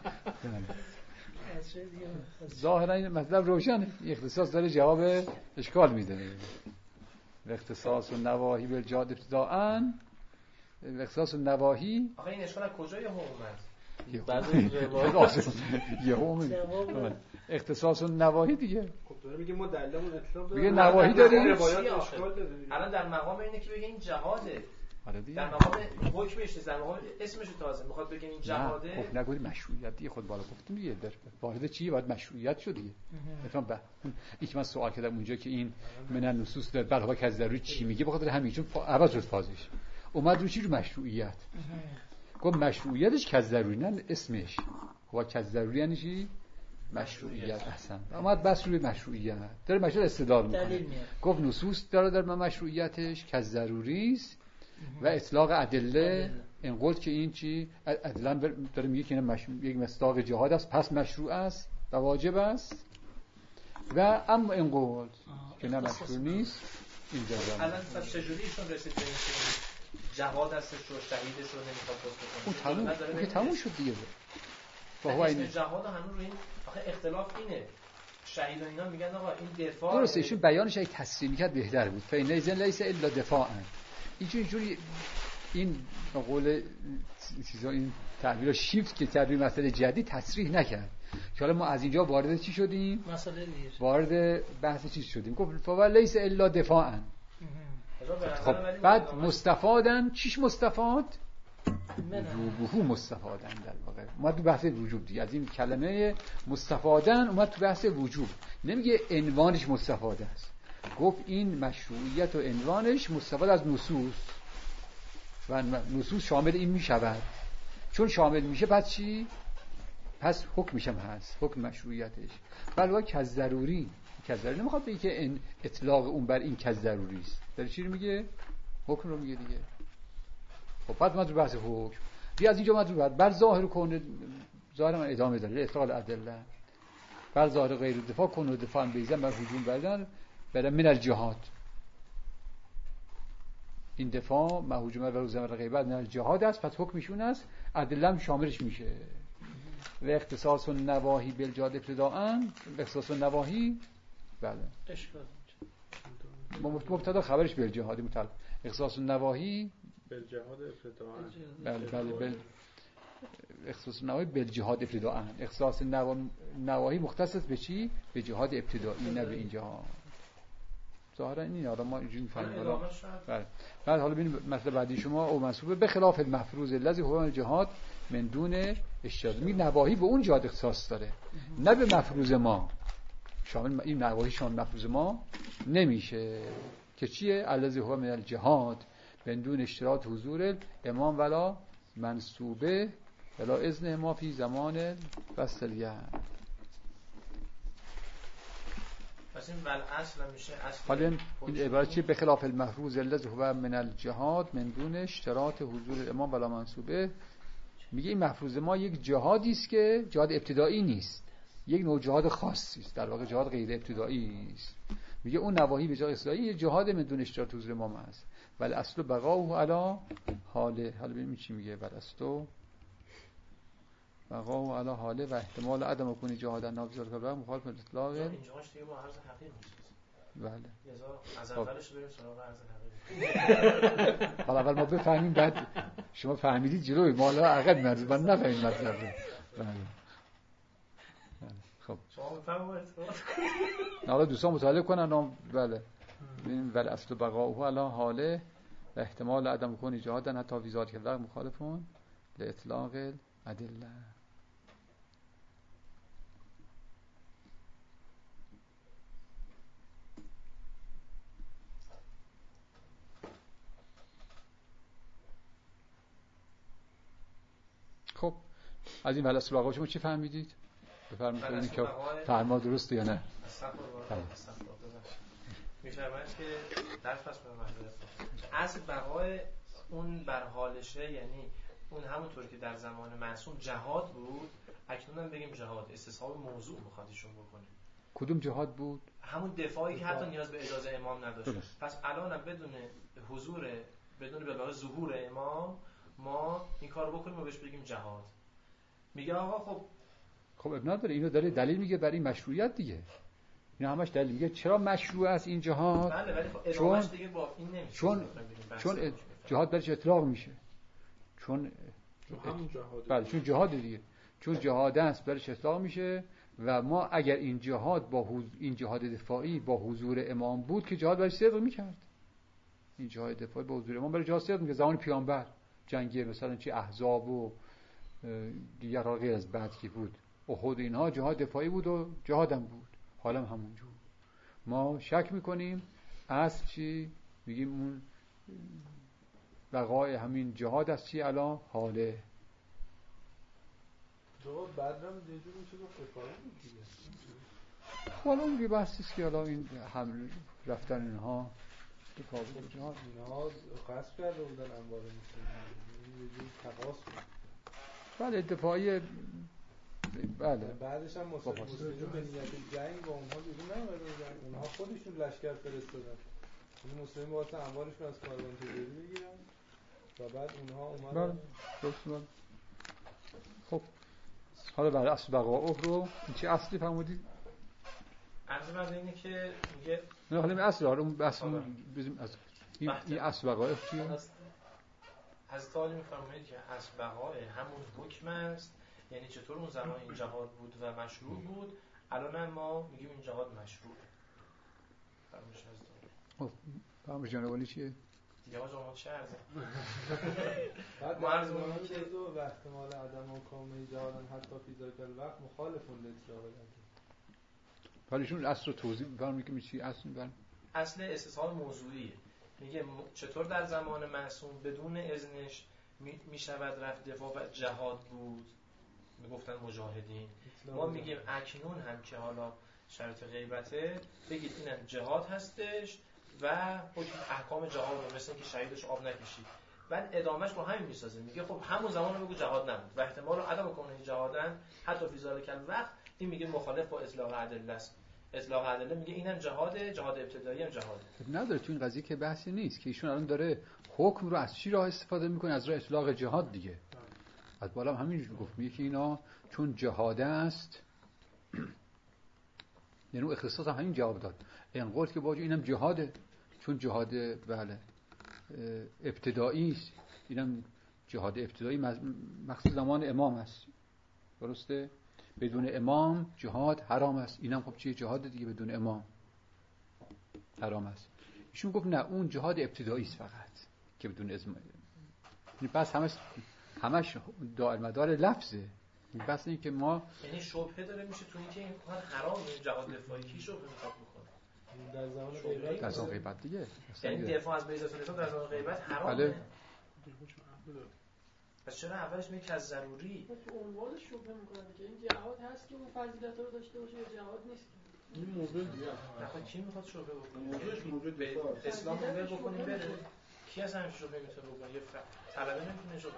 ظاهرا این مطلب روشنه، اختصاص داره جواب اشکال میده. اختصاص و نواهی بالجهاد ابتداءً، اختصاص و نواهی. آخه این اشکال از کجا یه اومد؟ بعضی روایات یه اومد اختصاص و نواهی دیگه. خب داره میگه ما دلیلمون اطلاق داریم، میگه نواهی داریم. روایات اشکال داره. الان در مقام اینه که بگه این جهاده. آره دیگه. در مقام حکمش نیست، در مقام اسمش تازه میخواد بگه این جهاده. خب نگوید مشروعیت دیگه، خود بالا گفتیم دیگه در وارد چیه باید مشروعیت شد دیگه. مثلا به یک من سوال کردم اونجا که این من نصوص در بلوا که از ضروری چی میگه، بخاطر همین چون عوض شد فازش اومد رو چی رو مشروعیت. گفت مشروعیتش که از ضروری نه اسمش. خب که از ضروری یعنی چی؟ مشروعیت. احسن. اومد بس روی مشروعیت داره مشروع استدلال میکنه. گفت نصوص داره در مشروعیتش که از ضروری است و اطلاق ادله انقل که این چی ادله داره میگه که این یک مصداق جهاد است پس مشروع است و واجب است و اما انقل که نه مشروع نیست. اینجا الان پس چجوریشون رسید به این جهاد هستش رو شهیدش رو نمیخواد بکنه؟ اون تموم اون که تموم شد دیگه. با این جهاد هنوز رو این آخه اختلاف اینه. شهید و اینا میگن آقا این دفاع درسته، ایشون بیانش اگه تصریح میکرد بهتر بود. فإن إذن لیس الا دفاعا. اینجوری اینجوری این به قول چیزا این تعبیر شیفت که تعبیر مسئله جدید تصریح نکرد که حالا ما از اینجا وارد چی شدیم؟ مسئله دیر وارد بحث چیز شدیم. گفت فولیس الا دفاعا. خب بعد مستفادن چیش مستفاد؟ وجوبه مستفادن در واقع ما تو بحث وجوب دیگه از این کلمه مستفادن اومد تو بحث وجوب. نمیگه عنوانش مستفاده است، گفت این مشروعیت و عنوانش مستفاد از نصوص و نصوص شامل این میشود. چون شامل میشه پس چی؟ پس حکمش هم هست، حکم مشروعیتش. بلوا کز ضروری کز ضروری نمیخواد بگه که این اطلاق اون بر این کز ضروری است. در چی رو میگه؟ حکم رو میگه دیگه. خب بعد ما تو بحث حکم بیا از اینجا ما تو بعد بر ظاهر کن ظاهر من ادامه داره اطلاق الادله بر ظاهر غیر دفاع کن و دفاع بیزن بر هجوم بردن بعد من الجهاد. این دفاع محجوم و روزمره غیبت من الجهاد است، پس حکمشون است، ادله هم شاملش میشه. و اختصاص النواهی بالجهاد ابتداءً اختصاص النواهی بله اشکال مبتدا خبرش بالجهاد متعلق اختصاص النواهی بالجهاد ابتداءً بله بله بل اختصاص النواهی بالجهاد ابتداءً اختصاص نواهی مختص به چی؟ به جهاد ابتدایی نه به این جهاد. ظاهرا این حالا ما اینجوری می‌فهمیم. بله بعد حالا ببینیم مثلا بعدی شما او منصوبه به خلاف المفروض الذی هو الجهاد من دون اشتراط. می نواهی به اون جهاد اختصاص داره نه به مفروض ما. شامل این نواهی شامل مفروض ما نمیشه که چیه؟ الذی هو من الجهاد من دون اشتراط حضور امام ولا منصوبه ولا اذن ما فی زمان فصلیه. پس این ول اصل میشه اصل. حالا این عبارت چیه؟ به خلاف المفروض الذی هو من الجهاد من دون اشتراط حضور امام ولا منصوبه. میگه این مفروض ما یک جهادی است که جهاد ابتدایی نیست، یک نوع جهاد خاصی است، در واقع جهاد غیر ابتدایی است. میگه اون نواهی به جای ابتدایی یک جهاد من دون اشتراط حضور امام است. ولی اصل بقاؤه علی حاله. حالا ببینیم چی میگه. ولی اصل بقاؤه علی حاله و احتمال عدم کون جهاد نافذ کرده مخالف اطلاق. اینجاش دیگه با عرض حقیقی بله لذا از اولش بریم سراغ عرض حقیقی. حالا اول ما بفهمیم بعد شما فهمیدید جلوی ما حالا عقب مرز من نفهمیم مطلب رو. بله خب شما بفهمید حالا دوستان مطالعه کنن. بله ببینیم ولی اصل بقاؤه علی حاله و احتمال عدم کون جهاد حتی ویزات که وقت مخالفون لاطلاق ادله. خب از این ولس بقا شما چی فهمیدید؟ بفرمایید ببینید که فرما درسته یا نه. می‌فرماید که در فصل اصل بقای اون بر حالشه، یعنی اون همونطور که در زمان معصوم جهاد بود اکنون هم بگیم جهاد. استصحاب موضوع می‌خواد ایشون بکنه. کدوم جهاد بود؟ همون دفاعی که حتی نیاز به اجازه امام نداشت. درست. پس الان هم بدون حضور بدون به واقع ظهور امام ما این کارو بکنیم و بهش بگیم جهاد. میگه آقا خب خب اب نداره، اینو داره دلیل میگه برای مشروعیت دیگه. اینا همش دلیل میگه چرا مشروع است این جهاد. بله ولی خب ادامهش دیگه با این نمیشه. چون چون جهاد برش اطلاق میشه. چون همون جهاد. بله چون جهاد دیگه. چون جهاد است برش اطلاق میشه و ما اگر این جهاد با حضور این جهاد دفاعی با حضور امام بود که جهاد برش صدق میکرد. این جهاد دفاعی با حضور امام برای جهاد صدق میکرد. زمان پیامبر جنگی مثلا چی احزاب و دیگر ها غیر از بعد که بود احد اینها جهاد دفاعی بود و جهادم بود. حالا هم همونجور. ما شک میکنیم اصل چی؟ میگیم اون بقای همین جهاد است چی الان حاله. جواب بعدم دیگه میشه گفت افاده دیگه. حالا اون بحثی است که حالا این هم رفتن اینها دفاع بود جهاد اینها قصد کرده بودن انبار مسلمان یه جور تقاس بود. بله دفاعی بله بعدش هم مسلمون به نیت جنگ با اونها بیرون نمی‌آمدن جنگ. اونها خودشون لشکر فرستادن. این مسلمون واسه انبارشون از کاروان تجاری بگیرن و بعد اونها اومدن. بله خب حالا برای اصل بقاؤه رو این چی اصلی فرمودید؟ عرض من اینه که میگه نه حالا این اصل رو اون اصل بزنیم از این این اصل بقاؤه چیه؟ حضرت عالی می‌فرمایید که از بقای همون حکم است، یعنی چطور اون زمان این جهاد بود و مشروع بود، الان ما میگیم این جهاد مشروعه. فرمایش حضرت عالی. خب فرمایش جناب عالی چیه؟ دیگه آقا ما چه عرضه؟ بعد ما عرض می‌کنیم که دو و احتمال عدم و کامل جهادن حتی فی ذاک الوقت مخالفون لإطلاق العدل. ولیشون اصل رو توضیح بفرمایید که می چی اصل می‌برن؟ اصل استثناء موضوعیه. میگه چطور در زمان معصوم بدون اذنش میشود رفت دفاع و جهاد بود، میگفتن مجاهدین. ما میگیم اکنون هم که حالا شرط غیبته بگید اینم جهاد هستش و حکم احکام جهاد رو مثل اینکه شهیدش آب نکشید. بعد ادامهش با همین میسازه، میگه خب همون زمان رو بگو جهاد نبود و احتمال عدم کنه جهادن حتی فی ذالک الوقت. این میگه مخالف با اطلاق ادله است. اطلاق ادله میگه اینم جهاده، جهاد ابتدایی هم جهاده. نداره تو این قضیه که بحثی نیست که ایشون الان داره حکم رو از چی راه استفاده میکنه؟ از راه اطلاق جهاد دیگه. از بالا هم همین گفت، میگه که اینا چون جهاده است، یعنی اختصاص هم همین جواب داد. این قول که باجه اینم جهاده، چون جهاد بله ابتدایی است، اینم جهاد ابتدایی مخصوص زمان امام است. درسته؟ بدون امام جهاد حرام است. اینم خب چیه؟ جهاد دیگه بدون امام حرام است. ایشون گفت نه، اون جهاد ابتدایی است فقط که بدون اذن. بس همش همش دائر مدار لفظه. بس این که ما یعنی شبهه داره میشه تو اینکه این کار حرامه، جهاد دفاعی کی شبهه میخواد بکنه؟ در زمان غیبت، در زمان غیبت دیگه، یعنی دفاع از بیضة الاسلام در زمان غیبت حرامه. بله. پس چرا اولش میگه که از ضروری؟ تو عنوانش شبهه میکنه که این جهاد هست که اون فضیلت رو داشته باشه یا جهاد نیست. این موضوع دیگه. آخه کی میخواد شبهه بکنه؟ موضوعش موجود به اسلام رو ول بکنیم بره. کی از همین شبهه میتونه بکنه؟ یه طلبه نمیتونه شبهه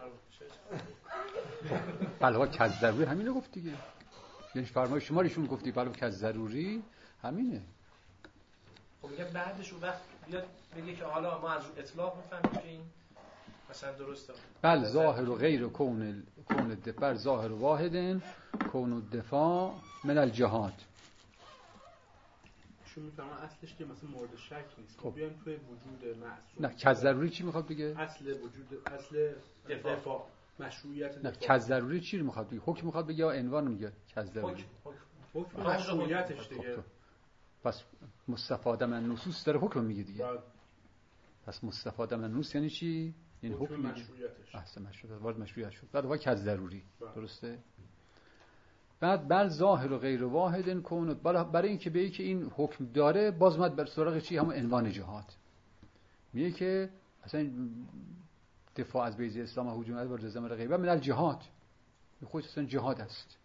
بکنه. بله که از ضروری همینو گفت دیگه. یعنی فرمایش شما ایشون گفتی بله که از ضروری همینه. خب میگه بعدش اون وقت بیاد بگه که حالا ما از اطلاق میفهمیم که این مثلا درسته. بل ظاهر و غیر کون کون الدفاع ظاهر و واحدن کون الدفاع من الجهاد. شو میفهمن اصلش که مثلا مورد شک نیست. خب بیایم توی وجود معصوم. نه که از ضروری چی میخواد بگه؟ اصل وجود اصل دفاع, دفاع. مشروعیت نه که از ضروری چی میخواد بگه؟ حکم میخواد بگه یا عنوان میگه که از ضروری؟ حکم مشروعیتش دیگه. پس مستفاده من نصوص داره حکم میگه دیگه. پس مستفاده من نصوص یعنی چی؟ این حکم, حکم مشروعیتش. احسن مشروعیت وارد مشروعیت شد. بعد واقعا که از ضروری. درسته؟ بعد بل ظاهر و غیر واحد کون، برای اینکه بگه که این حکم داره باز اومد بر سراغ چی؟ همون عنوان جهاد. میگه که اصلا دفاع از بیضه اسلام و هجوم بر زمان غیبت من الجهاد. خود اصلا جهاد است.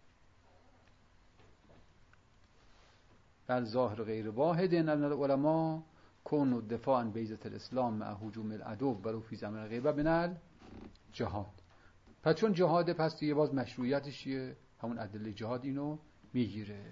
بل ظاهر و غیر واحد ان العلماء کون دفاع عن بیضه الاسلام مع هجوم العدو بر فی زمان غیبت من الجهاد. پس چون جهاد پس دیگه باز مشروعیتش چیه؟ همون ادله جهاد اینو میگیره.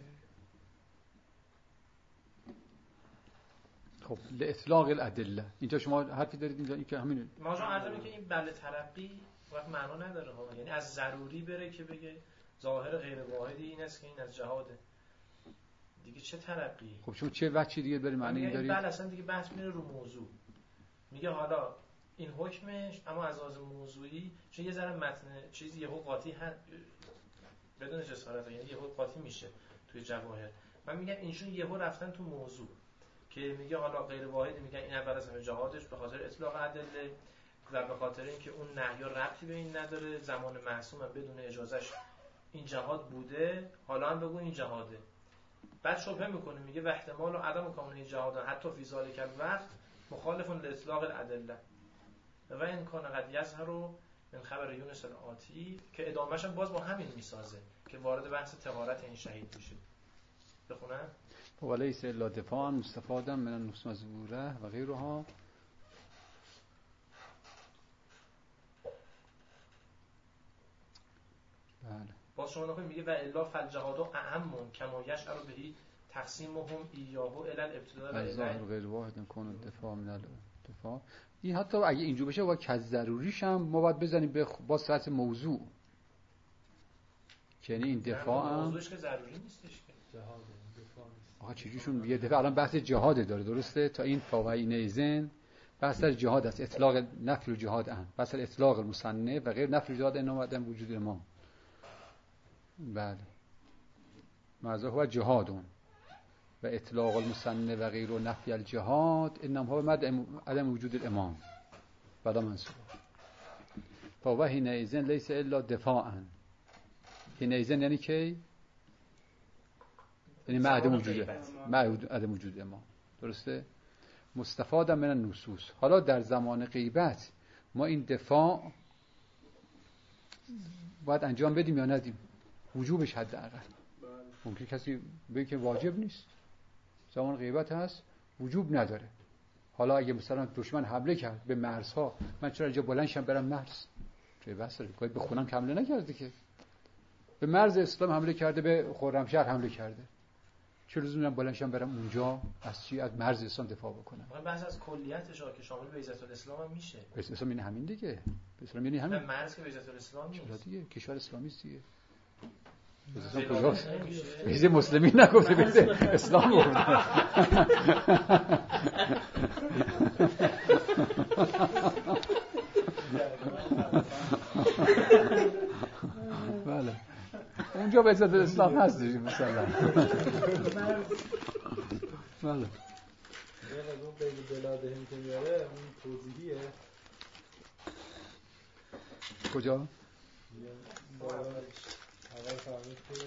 خب لاطلاق الادله اینجا شما حرفی دارید اینجا این که همین ما جا عرض که این بله ترقی وقت معنا نداره ها، یعنی از ضروری بره که بگه ظاهر غیر واحدی این است که این از جهاده دیگه، چه ترقی؟ خب شما چه وجهی دیگه برای معنی این دارید؟ بله اصلا دیگه بحث میره رو موضوع. میگه حالا این حکمش اما از لحاظ موضوعی چون یه ذره متن چیزی یهو قاطی هست بدون جسارت، یعنی یهو قاطی میشه توی جواهر. من میگم اینشون یهو رفتن تو موضوع که میگه حالا غیر واحد، میگن این اول از همه جهادش به خاطر اطلاق ادله و به خاطر اینکه اون نهی ربطی به این نداره، زمان معصوم بدون اجازهش این جهاد بوده، حالا هم بگو این جهاده. بعد شبهه میکنه میگه و احتمال و عدم کامل جهاد حتی فی ذالک الوقت مخالف لاطلاق الادله و این کان قد یظهر من خبر یونس الآتی که ادامهش هم باز با همین میسازه که وارد بحث طهارت این شهید میشه. بخونم ولیس الا دفاعا مستفادا من النصوص مذکوره و غیرها. بله باز شما نکنید میگه و الا فالجهاد اعم کما یشعر بهی تقسیمهم ایاه الی الابتداء و الظاهر غیر واحد کون الدفاع من الدفاع. این حتی اگه اینجور بشه و که ضروریش هم ما باید بزنیم به با سطح موضوع، یعنی این دفاع هم موضوعش که ضروری نیستش که جهاد دفاع نیست. آقا چجوریشون یه دفعه الان بحث جهاد داره درسته تا این فاوین ایزن بحث در جهاد است، اطلاق نفی جهاد ان، بحث در اطلاق المثنی و غیر نفی جهاد ان اومدن وجود امام. بله ماذا هو جهاد و اطلاق المثنی و غیر نفی الجهاد انما هو عدم وجود الامام بلا منصوب. فهو حینئذ لیس الا دفاعا. حینئذ یعنی کی؟ یعنی مع عدم وجود مع عدم وجود امام. درسته؟ مستفادا من النصوص. حالا در زمان غیبت ما این دفاع باید انجام بدیم یا ندیم؟ وجوبش حداقل. ممکن کسی بگه که واجب نیست، زمان غیبت هست وجوب نداره. حالا اگه مثلا دشمن حمله کرد به مرزها، من چرا اینجا بلند شم برم مرز؟ چه بس داره؟ به خونم حمله نکرده که، به مرز اسلام حمله کرده، به خرمشهر حمله کرده، چه لزومی من بلند شم برم اونجا از چی؟ از مرز اسلام دفاع بکنم. من بحث از کلیتش که شامل بیضة الاسلام هم میشه. بیضة الاسلام یعنی همین دیگه. بیضة الاسلام یعنی همین. مرز که بیضة الاسلام نیست. دیگه کشور اسلامی است دیگه. بیضة کجاست؟ بیضة مسلمین نگفته، بیضة اسلام گفته. بله. اونجا بیضة الاسلام هست مثلا. بله. یه قضون بین بلاد هم که میاره اون توضیحیه کجا؟ اول فهمید که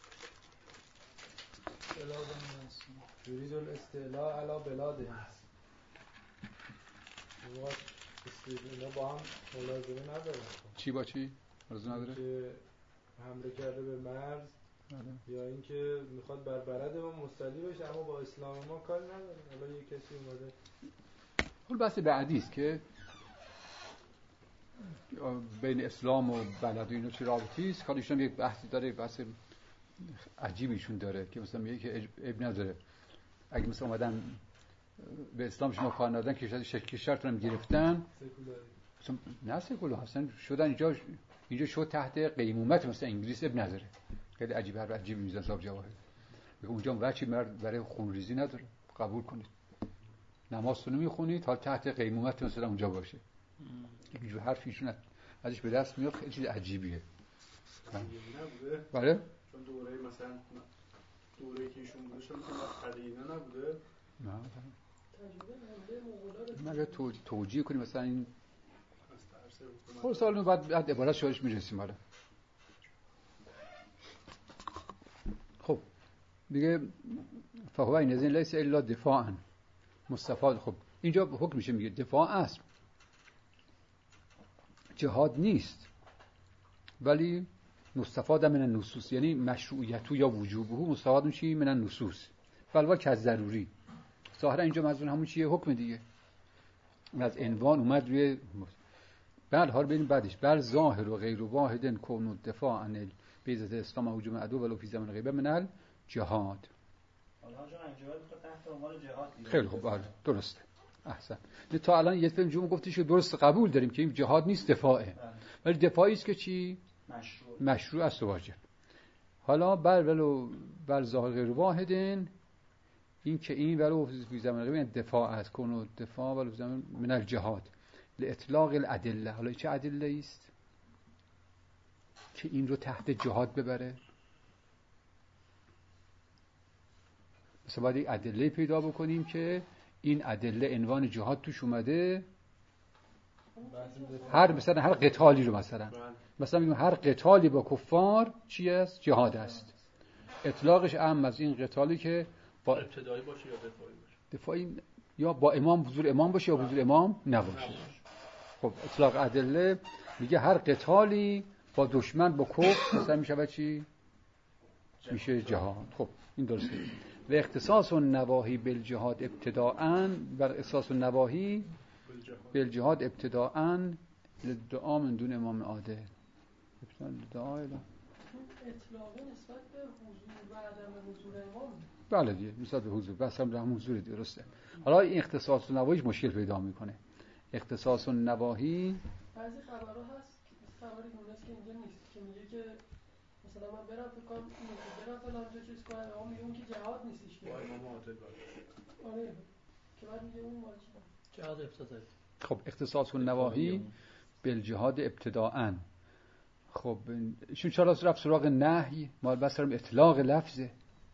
بلاد هم هست یورید الاستعلاء علی بلاد هم اینا با هم ملازمه نداره. چی با چی؟ ملازمه نداره؟ که حمله کرده به مرز بله. یا اینکه میخواد بر برد ما مستعلی بشه اما با اسلام ما کار نداره. حالا یه کسی اومده اون بحث بعدی است که بین اسلام و بلد و اینا چه رابطی است. حالا ایشون یک بحثی داره، بحث عجیبیشون داره که مثلا میگه که عیب نداره اگه مثلا اومدن به اسلام شما کار ندادن که کشورتون هم گرفتن مثلا نه سکولار هستن شدن اینجا اینجا شد تحت قیمومت مثلا انگلیس، اب نداره. خیلی عجیبه، هر عجیب میزان صاحب جواهر میگه اونجا وچی مرد برای خونریزی نداره، قبول کنید نمازتون میخونید تا تحت قیمومت مثلا اونجا باشه. اینجور حرفیشون ازش به دست میاد، خیلی چیز عجیبیه. بله چون دوره مثلا دوره که ایشون بوده شما مثلا قدیمه نبوده. نه مگه تو توجیه کنیم مثلا این خب سال بعد بعد عبارت شورش میرسیم. حالا خب دیگه فهو این ازین لیس الا دفاعا مستفاد. خب اینجا حکم میشه میگه دفاع است، جهاد نیست، ولی مستفاد من النصوص یعنی مشروعیت یا وجوبه مستفاد میشه من النصوص فلوا که ضروری. ظاهرا اینجا مضمون همون چیه؟ حکم دیگه از عنوان اومد روی بعد حال ببینیم بعدش بر ظاهر و غیر واحد کون دفاع عن بیضة اسلام و هجوم عدو ولو فی زمن غیبه من الجهاد. حالا چون انجام تحت عنوان جهاد خیلی خوب بله درسته احسن. تا الان یه فیلم جمع گفتیش که درست قبول داریم که این جهاد نیست، دفاعه، ولی دفاعی است که چی؟ مشروع مشروع است و واجب. حالا بر ولو بر ظاهر غیر واحد این که این ولو فی زمن غیبه دفاع است کون دفاع ولو فی زمن من الجهاد لاطلاق الادله. حالا چه ادله است که این رو تحت جهاد ببره؟ مثلا باید یک ادله پیدا بکنیم که این ادله عنوان جهاد توش اومده. هر مثلا هر قتالی رو مثلا مثلا میگیم هر قتالی با کفار چی است؟ جهاد است. اطلاقش عام از این قتالی که با ابتدایی باشه یا دفاعی باشه. دفاعی یا با امام حضور امام باشه یا حضور امام نباشه. خب اطلاق ادله میگه هر قتالی با دشمن با کفر مثلا میشه چی؟ میشه جهاد. خب این درسته. و اختصاص النواهی بالجهاد ابتداءً بر اساس النواهی بالجهاد ابتداءً للدعا من دون امام عادل. دعا اله اطلاق نسبت به حضور و عدم حضور امام. بله دیگه نسبت به حضور بس هم در حضور درسته. حالا این اختصاص النواهیش مشکل پیدا میکنه. اختصاص النواهی بعضی خبرها هست خبری مونس که اینجا نیست که میگه که مثلا من برم فکر کنم اینو برم فلان جا چیز کنم اما میگه اون که جهاد نیستش که با امام عادل باشه. آره که بعد میگه اون مال جهاد ابتدایی. خب اختصاص النواهی بالجهاد ابتداءً. خب ایشون چرا رفت سراغ نهی؟ ما بس داریم اطلاق لفظه.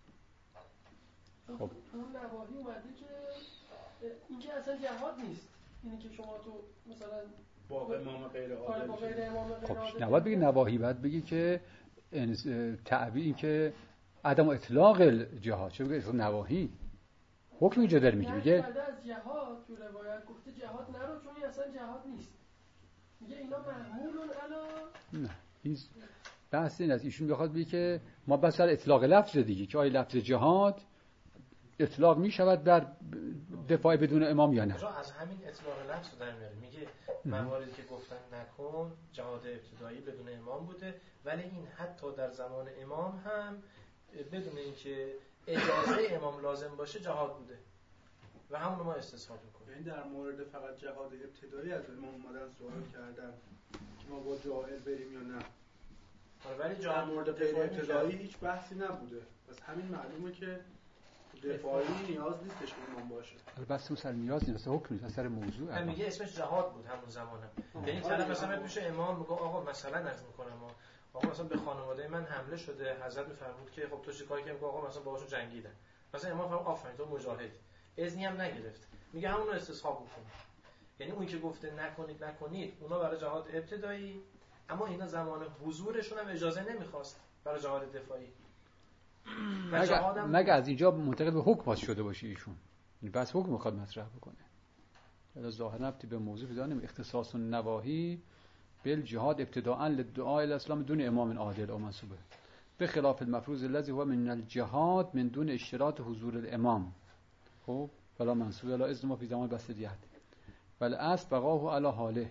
خب اون نواهی اومده که اینکه اصلا جهاد نیست، اینی که شما تو مثلا با امام غیر عادل با غیر امام غیر عادل خب نباید بگی نواهی، باید بگی که تعبیر این که عدم اطلاق الجهاد. چه بگی نواهی حکم اینجا داره میگه، میگه بعد از جهاد تو روایت گفته جهاد نرو چون اصلا جهاد نیست. میگه اینا محمولون علا نه این بحث این است. ایشون بخواد بگه که ما بس سر اطلاق لفظ دیگه که آیا لفظ جهاد اطلاق می شود در دفاع بدون امام یا نه. از همین اطلاق لفظ در میاره، میگه مواردی که گفتن نکن جهاد ابتدایی بدون امام بوده، ولی این حتی در زمان امام هم بدون اینکه اجازه امام لازم باشه جهاد بوده و همون ما استصحاب میکنیم. یعنی در مورد فقط جهاد ابتدایی از امام اومدن سوال کردن که ما با جاهل بریم یا نه. ولی در مورد غیر ابتدایی هیچ بحثی نبوده. پس همین معلومه که دفاعی نیاز نیستش که امام باشه. بس سر نیاز نیست، حکم نیست، سر موضوع. هم میگه اسمش جهاد بود همون زمانم. یعنی طرف مثلا میشه امام میگه آقا مثلا عرض میکنم ما آقا مثلا به خانواده من حمله شده، حضرت میفرمود که خب تو چیکار کردی؟ آقا مثلا باهاشون جنگیدن. مثلا امام فرمود آفرین تو مجاهد. اذنی هم نگرفت. میگه همون رو استصحاب میکنه. یعنی اون که گفته نکنید نکنید اونا برای جهاد ابتدایی، اما اینا زمان حضورشون هم اجازه نمیخواست برای جهاد دفاعی. مگه مگه از اینجا منتقل به حکم باز شده باشه ایشون، یعنی بس حکم میخواد مطرح بکنه. حالا ظاهر نبتی به موضوع بدانیم اختصاص النواهی بالجهاد ابتداءً للدعاء الى الاسلام دون امام عادل او منصوبه به خلاف المفروض الذي هو من الجهاد من دون اشتراط حضور الامام. خب فلا منصوب الا اذن ما فی زمان بس دیت ولی اصل بقاه علی حاله.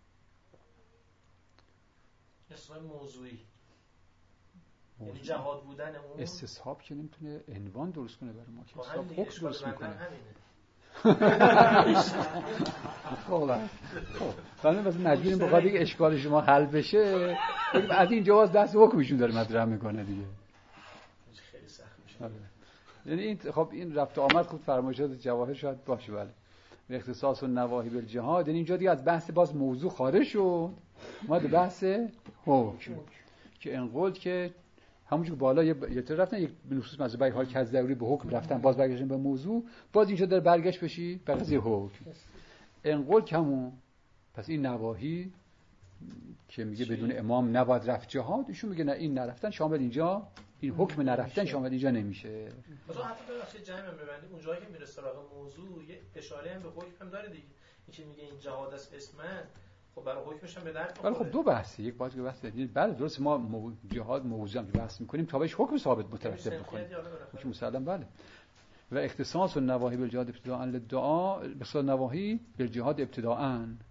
اسم موضوعی یعنی جهاد بودن اون استصحاب که نمیتونه عنوان درست کنه برای ما که استصحاب حکم درست میکنه. خب خب مثلا مجبوریم بخواد دیگه اشکال شما حل بشه از این جواز دست حکمشون داره مطرح میکنه دیگه. خیلی سخت میشه. یعنی این خب این رفت و آمد خود فرمایشات جواهر شاید باشه، ولی اختصاص النواهی بالجهاد یعنی اینجا دیگه از بحث باز موضوع خارج شد، ما به بحث حکم که انقل که همونجور بالا یه یه طرف رفتن یک بنصوص مذهبی های که ضروری به حکم رفتن، باز برگشتن به موضوع، باز اینجا داره برگشت بشی به قضیه حکم انقل کمون. پس این نواهی که میگه بدون امام نباید رفت جهاد، ایشون میگه نه این نرفتن شامل اینجا، این حکم نرفتن شامل اینجا نمیشه. مثلا حتی ببخشید جمع ببندیم اون جایی که میره سراغ موضوع یه اشاره هم به حکم هم داره دیگه، این که میگه این جهاد است اسمن، خب برای حکمش هم به درد میخوره. ولی خب دو بحثه، یک باز که بحث دیگه بله درست ما مو... جهاد موضوع هم بحث میکنیم تا بهش حکم ثابت مترتب بکنیم حکم مسلم. بله و اختصاص النواهی بالجهاد ابتداءً للدعاء بسیار نواهی بالجهاد ابتداءً،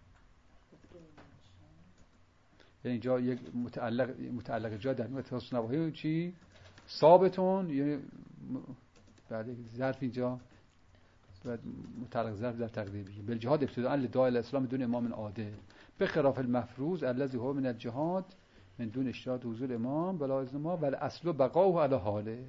یعنی اینجا یک متعلق متعلق جا در اختصاص نواهی چی ثابتون، یعنی بعد ظرف اینجا بعد متعلق ظرف در تقدیر بگیم بالجهاد ابتداءً للدعاء الاسلام بدون امام عادل به خلاف المفروض الذي هو من الجهاد من دون اشتراط حضور امام بلا اذن ما بل اصل بقاؤه علی حاله.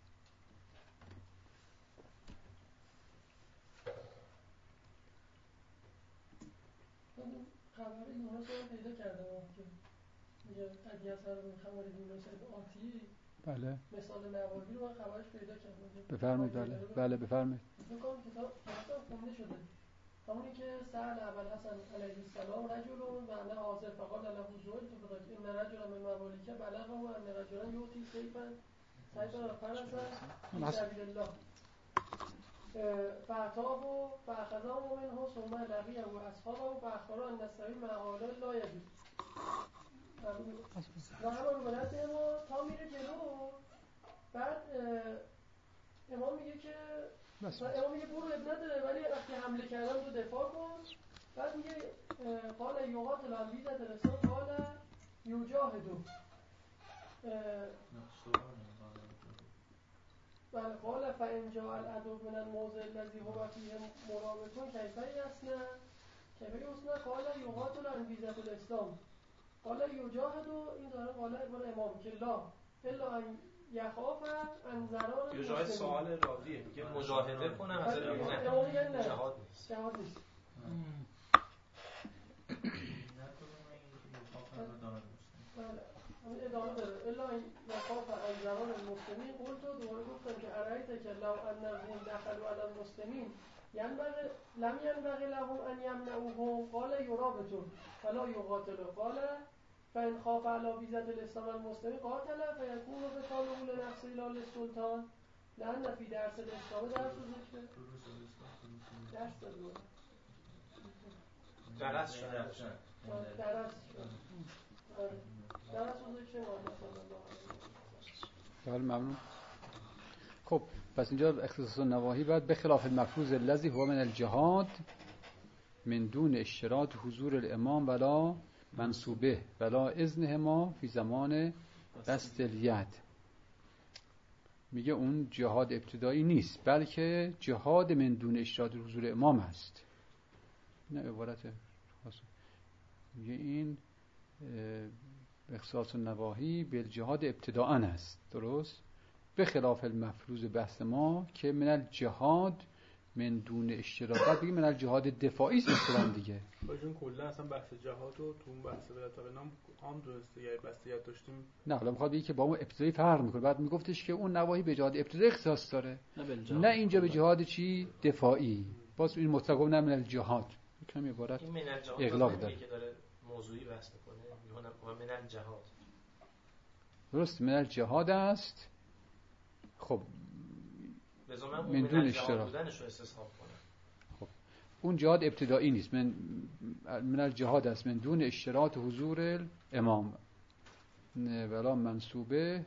خبر یونس رو پیدا کردم که میگه ادیه سر به خبر یونس آتی بله مثال نواهی رو من خبرش پیدا کردم. بفرمایید. بله بله بفرمایید. میگم کتاب کتاب خونده شده همونی که سأل اول حسن علیه السلام رجل و انا حاضر فقال له زوج فقال ان رجلا من ممالک بلغه و ان رجلا یؤتی سیفا سیفا فرسا فی سبیل الله فاعطاه فاخذه منه ثم لقيه واصحابه فاخبروا ان السبيل مع هؤلاء لا يجوز. و همون روایت ما تا میره جلو بعد امام میگه که امام میگه برو اب نداره ولی وقتی حمله کردن تو دفاع کن. بعد میگه قال یقاتل عن بیزة الاسلام قال یجاهدو بله قال فان جاء العدو من الموضع الذي هو فيه مرابط كيف يصنع كيف يصنع قال یقاتل عن بیزة الاسلام قال یجاهدو. این داره قال بر امام که لا الا ان یخاف انظران یجاهد سوال راویه میگه مجاهده کنم حضرت نه جهاد نیست. جهاد نیست. ادامه داره الا این یخاف عن زمان المسلمین قلت و دوباره گفتم که ارایت که لو ان الروم دخلوا علی المسلمین ينبغي لم ينبغي لهم ان يمنعوهم قال يرابطون فلا يقاتلوا قال فإن خاف على ویزة الاسلام المسلمین قاتل فيكون قتاله لنفسه لا للسلطان لأن في درس الاسلام درس ذکر درس داره درس شد درس شد درس ذکر بله ممنون. خب پس اینجا اختصاص النواهی بعد به خلاف المفروض الذی هو من الجهاد من دون اشتراط حضور الامام ولا منصوبه ولا اذنه ما فی زمان بسط الید. میگه اون جهاد ابتدایی نیست بلکه جهاد من دون اشتراط حضور امام است. نه عبارت میگه این اختصاص النواهی به جهاد ابتداء است. درست؟ به خلاف المفروض بحث ما که من الجهاد من دون اشتراط بگیم من الجهاد دفاعی است مثلا دیگه. باشون کلا اصلا بحث جهاد رو تو اون بحث ولایت نام عام درسته یا بستیت داشتیم. نه حالا میخواد بگه که با اون ابتدایی فرق میکنه. بعد میگفتش که اون نواهی به جهاد ابتدایی اختصاص داره نه, نه اینجا به جهاد چی دفاعی. باز این مطلق نه من الجهاد کمی عبارت اغلاق داره که داره موضوعی بحث میکنه میگه من الجهاد. درست من الجهاد است. خب من دون اشتراط بودنش رو استصحاب کنه. خب اون جهاد ابتدایی نیست. من من الجهاد است من دون اشتراط حضور الامام ولا منصوبه.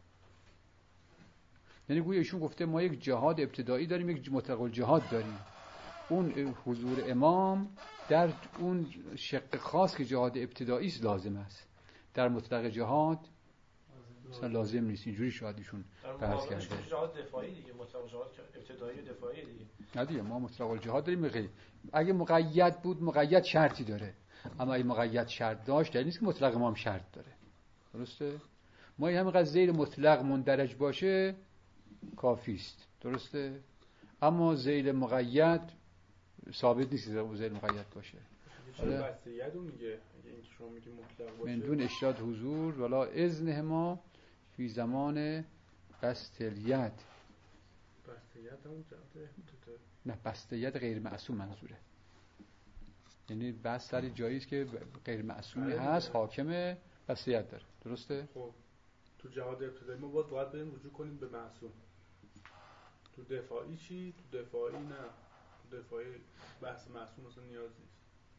یعنی گویا ایشون گفته ما یک جهاد ابتدایی داریم یک مطلق الجهاد داریم. اون حضور امام در اون شق خاص که جهاد ابتدایی است لازم است. در مطلق جهاد مثلا لازم نیست. اینجوری شاید ایشون بحث کرده. در جهاد دفاعی دیگه مطلق جهاد ابتدایی و دفاعی دیگه. نه دیگه ما مطلق الجهاد داریم. غیر اگه مقید بود مقید شرطی داره. اما اگه مقید شرط داشت دلیل نیست که مطلق ما هم شرط داره. درسته؟ ما همینقدر زیر مطلق مندرج باشه کافی است. درسته؟ اما زیر مقید ثابت نیست که زیر مقید باشه. چرا بستیت میگه اگه اینکه شما میگی مطلق باشه من دون اشتراط حضور ولا اذن ما فی زمان بسط الید. بستیت اون جهاد نه بستیت غیر معصوم منظوره. یعنی بس سر جایی است که غیر معصومی هست حاکم بستیت داره. درسته؟ خب تو جهاد ابتدایی ما باید باید بریم رجوع کنیم به معصوم. تو دفاعی چی؟ تو دفاعی نه. تو دفاعی بحث معصوم اصلا نیاز نیست.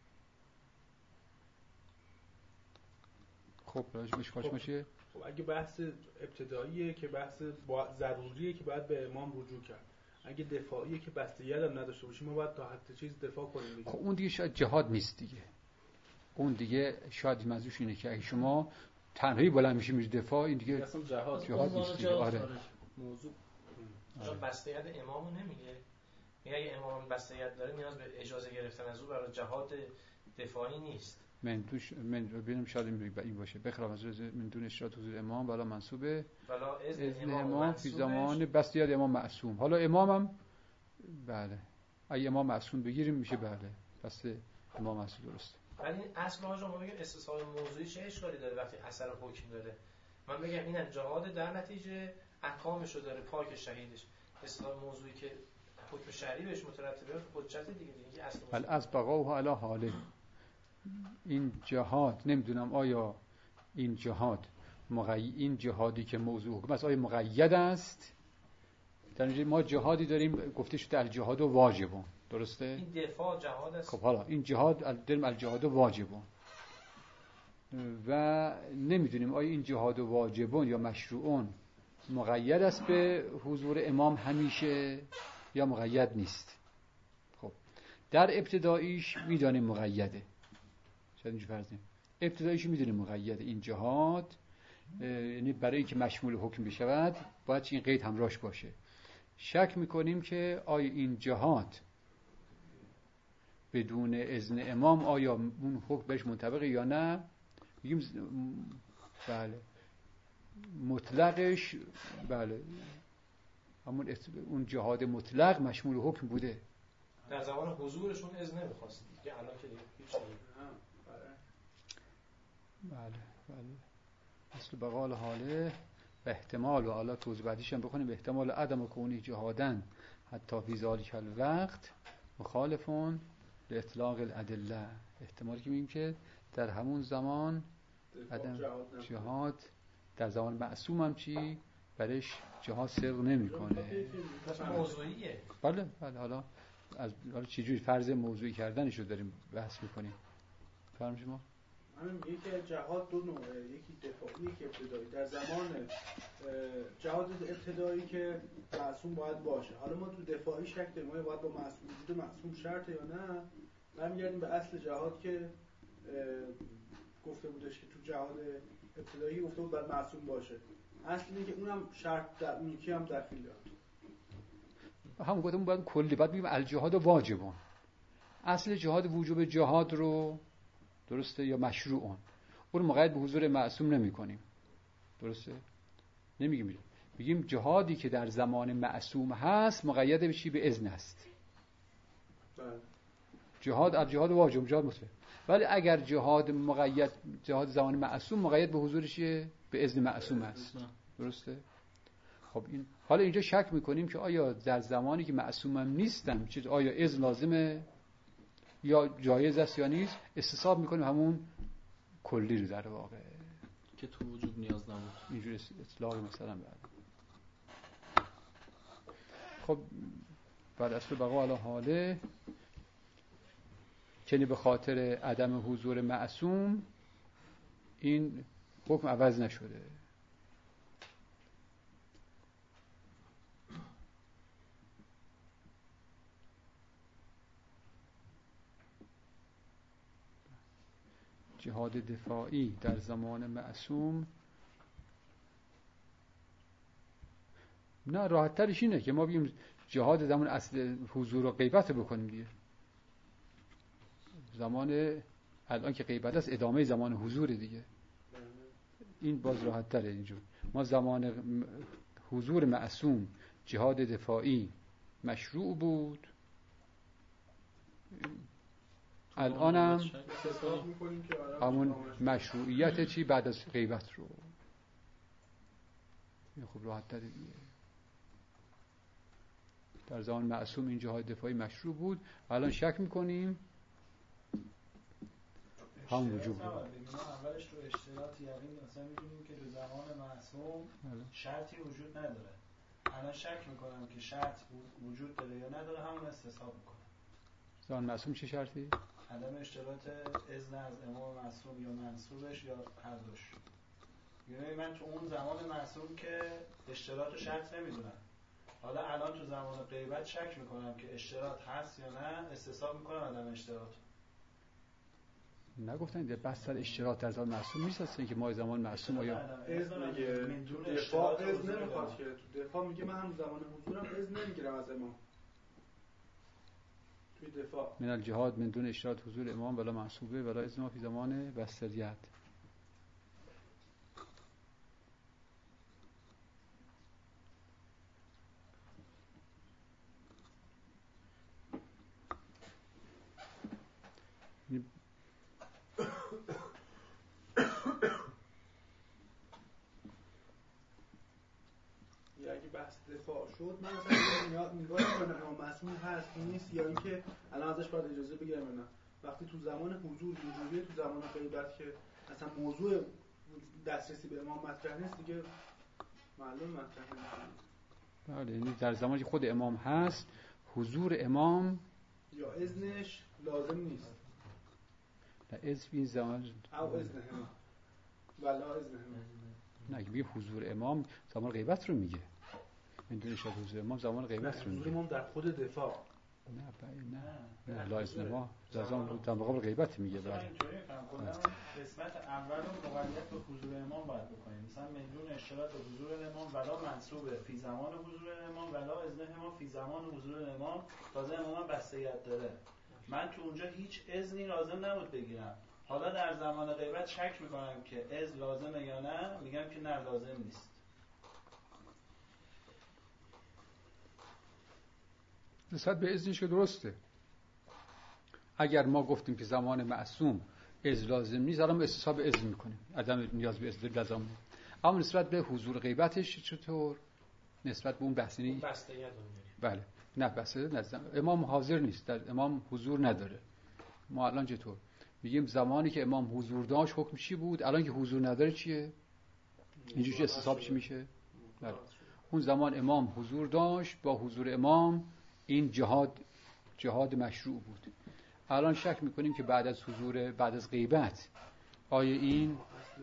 خب راجبش خوش باشه. خب اگه بحث ابتداییه که بحث ضروریه که باید به امام رجوع کرد. اگه دفاعیه که بستیت هم نداشته باشیم ما باید تا حد چیز دفاع کنیم دیگه. خب اون دیگه شاید جهاد نیست دیگه. اون دیگه شاید منظورش اینه که اگه شما تنهایی بلند میشی میری دفاع این دیگه اصلا جهاد جهاد نیست دیگه. آره موضوع چون بستیت امامو نمیگه. میگه اگه امام بستیت داره نیاز به اجازه گرفتن از او برای جهاد دفاعی نیست. من توش من ببینم شاید این باشه بخلاف از من دون اشتراط حضور امام ولا منصوبه ولا اذن امام فی زمان بستیت امام معصوم. حالا امامم بله اگه امام معصوم بگیریم میشه بله پس امام معصوم درسته. ولی اصل ها شما بگیم استصحاب موضوعی چه اشکالی داره وقتی اثر حکم داره. من بگم این جهاد در نتیجه احکامشو داره پاک شهیدش. استصحاب موضوعی که حکم شرعی بهش مترتبه حجت دیگه دیگه اصل بل از بقاء علی حاله. این جهاد نمیدونم آیا این جهاد مقید این جهادی که موضوع حکم است آیا مقید است؟ در نتیجه ما جهادی داریم گفته شده الجهاد و واجبون. درسته؟ این دفاع جهاد است. خب حالا این جهاد داریم الجهاد و واجبون و نمیدونیم آیا این جهاد و واجبون یا مشروعون مقید است به حضور امام همیشه یا مقید نیست. خب در ابتداییش میدانیم مقیده. شاید اینجا فرضیم ابتداییش میدونیم مقیده این جهاد، یعنی برای اینکه مشمول حکم بشود باید این قید همراهش باشه. شک میکنیم که آیا این جهاد بدون اذن امام آیا اون حکم بهش منطبقه یا نه. میگیم بله مطلقش بله همون اون جهاد مطلق مشمول حکم بوده. در زمان حضورشون اذن نمیخواستید دیگه، الان که دیگه هیچ چیزی. بله بله. اصل بقال حاله به احتمال و حالا توضیح بعدیش هم بخونیم، به احتمال عدم و کونی جهادن حتی فی ذالک الوقت مخالفون به اطلاق الادله. احتمالی که میگیم که در همون زمان عدم جهاد در زمان معصوم هم چی برایش جهاد صدق نمیکنه. موضوعیه. بله بله. حالا از حالا چجوری فرض موضوعی کردنش رو داریم بحث میکنیم. فرض شما همین میگه که جهاد دو نوعه، یکی دفاعی یکی ابتدایی. در زمان جهاد ابتدایی که معصوم باید باشه، حالا ما تو دفاعی شک داریم باید با معصوم وجود معصوم شرطه یا نه. برمیگردیم به اصل جهاد که گفته بودش که تو جهاد ابتدایی گفته بود باید معصوم باشه. اصل اینه که اونم شرط در اون یکی هم داخل داره. همون گفتم باید کلی بعد بگیم الجهاد واجبون. اصل جهاد وجوب جهاد رو درسته یا مشروعون، اون مقید به حضور معصوم نمی کنیم. درسته؟ نمیگیم. میگیم جهادی که در زمان معصوم هست مقید به چی؟ به اذن هست. بله. جهاد از جهاد واجب جهاد مطلق. ولی اگر جهاد مقید جهاد زمان معصوم مقید به حضورش به اذن معصوم هست. درسته؟ خب این حالا اینجا شک میکنیم که آیا در زمانی که معصومم نیستم چیز آیا اذن لازمه یا جایز است یا نیست، استصحاب میکنیم همون کلی رو در واقع که تو وجوب نیاز نبود اینجور اطلاق مثلا بعد. خب بعد اصل بقا علی حاله چنین به خاطر عدم حضور معصوم این حکم عوض نشده. جهاد دفاعی در زمان معصوم نه، راحت ترش اینه که ما بگیم جهاد زمان اصل حضور و غیبت بکنیم دیگه. زمان الان که غیبت است ادامه زمان حضور دیگه، این باز راحت تره. اینجور ما زمان حضور معصوم جهاد دفاعی مشروع بود، الان هم همون مشروعیت چی بعد از غیبت رو. این خب راحت تره دیگه. در زمان معصوم این جهاد دفاعی مشروع بود، الان شک میکنیم هم وجود رو. اولش رو اشتراط یقین مثلا می‌دونیم که در زمان معصوم شرطی وجود نداره. الان شک میکنم که شرط وجود داره یا نداره، همون استصحاب میکنم. زمان معصوم چه شرطی؟ عدم اشتراط اذن از امام معصوم یا منصوبش یا هر دوش. یعنی من تو اون زمان معصوم که اشتراط و شرط نمیدونم، حالا الان تو زمان غیبت شک میکنم که اشتراط هست یا نه، استصحاب میکنم عدم اشتراط. نگفتن ده بس سر اشتراط در زمان معصوم نیست اصلا که ما زمان معصوم آیا اذن میگه تو دفاع اذن نمیخواد که تو دفاع میگه من هم زمان حضورم اذن نمیگیرم از امام. توی دفاع من الجهاد من دون اشتراط حضور امام ولا معصوبه ولا اذن فی زمان بستریت. دفاع شد من مثلا نگاه کنم امام معصوم هست نیست یا اینکه الان ازش باید اجازه بگیرم نه. وقتی تو زمان حضور حضوریه، تو زمان غیبت که اصلا موضوع دسترسی به امام مطرح نیست دیگه، معلوم مطرح نیست. بله، یعنی در زمانی که خود امام هست حضور امام یا اذنش لازم نیست. نه اذن این زمان او اذن هم ولا اذن هم نه که میگه حضور امام زمان غیبت رو میگه. من دونش شد حضور امام زمان غیبت رو میگه. حضور امام در خود دفاع نه نه نه نه لازم ما زمان در مقابل غیبت میگه. بله اینطوری فهم کنم قسمت اول رو مقید به حضور امام باید بکنیم، مثلا میدون اشتراط حضور امام ولا منصوبه فی زمان حضور امام ولا اذن امام فی زمان حضور امام، تازه امام بستگیت داره. من تو اونجا هیچ اذنی لازم نبود بگیرم، حالا در زمان غیبت شک میکنم که اذن لازمه یا نه، میگم که نه لازم نیست. نسبت به اذنش که درسته، اگر ما گفتیم که زمان معصوم اذن لازم نیست، الان استصحاب اذن میکنیم، عدم نیاز به اذن لازم. اما نسبت به حضور غیبتش چطور؟ نسبت به اون بحثی بستگی بله نه بحثی نزدم امام حاضر نیست، در امام حضور نداره. ما الان چطور میگیم زمانی که امام حضور داشت حکم چی بود، الان که حضور نداره چیه؟ اینجوری استصحاب چی میشه؟ بله. اون زمان امام حضور داشت، با حضور امام این جهاد جهاد مشروع بود. الان شک میکنیم که بعد از حضور بعد از غیبت آیا این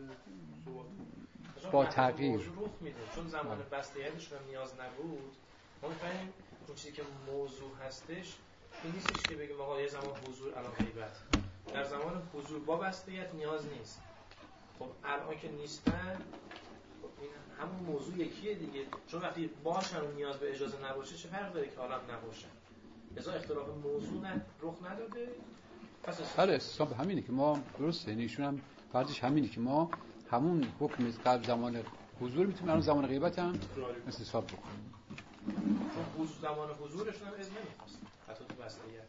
با تغییر رخ میده، چون زمان بستگیش رو نیاز نبود. ما می‌فهمیم اون چیزی که موضوع هستش این نیستش که بگیم آقا یه زمان حضور الان غیبت، در زمان حضور با بستگیت نیاز نیست. خب الان که نیستن خب این همون موضوع یکیه دیگه، چون وقتی باشن و نیاز به اجازه نباشه چه فرق داره که حالا نباشن؟ لذا اختلاف موضوع نه رخ نداده. پس بله حساب همینه که ما درسته، یعنی ایشون هم فرضش همینه که ما همون حکم قبل زمان حضور میتونیم الان زمان غیبت هم مثل حساب بکنیم، چون حضور زمان حضورشون هم اذن نمیخواست حتی تو بستگیت.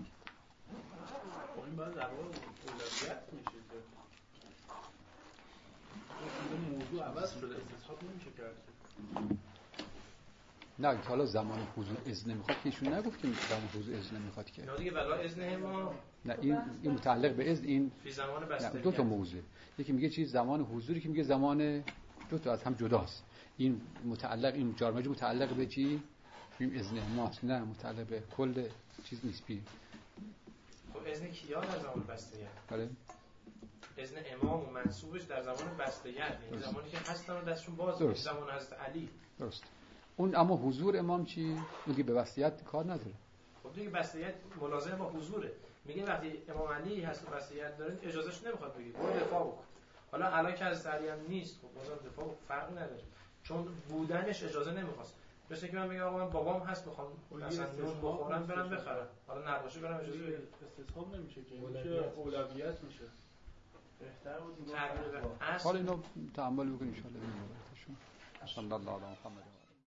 خب این باید در واقع اولویت میشه که این موضوع عوض شده، استصحاب نمیشه کرد. نه که حالا زمان حضور اذن نمیخواد که ایشون نگفت که زمان حضور اذن نمیخواد که نه دیگه ولا اذن ما نه این این متعلق به اذن این فی زمان بستگی دو تا موضوع، یکی میگه چیز زمان حضوری که میگه زمان دو تا از هم جداست. این متعلق این جارمجو متعلق به چی؟ این اذن ماست، نه متعلق به کل چیز نیست. بی خب اذن کیا در زمان بستگی؟ بله اذن امام و منصوبش در زمان بستگی، یعنی زمانی که هستن و دستشون باز، زمان حضرت علی. درست. اون اما حضور امام چی؟ میگه به وصیت کار نداره. خب دیگه بستگیت ملازم با حضوره. میگه وقتی امام علی هست و وصیت داره اجازهش نمیخواد بگی برو دفاع بکن. حالا الان که از علی هم نیست، خب بازم دفاع فرقی نداره، چون بودنش اجازه نمیخواست. مثل که من بگم آقا من بابام هست میخوام مثلا نون بخورم برم بخرم، حالا نباشه برم اجازه بگیر. استصحاب نمیشه که میشه اولویت میشه. بهتر بود تغییر حالا اینو تأمل بکنید ان شاء الله. ببینید صلی الله علیه و محمد.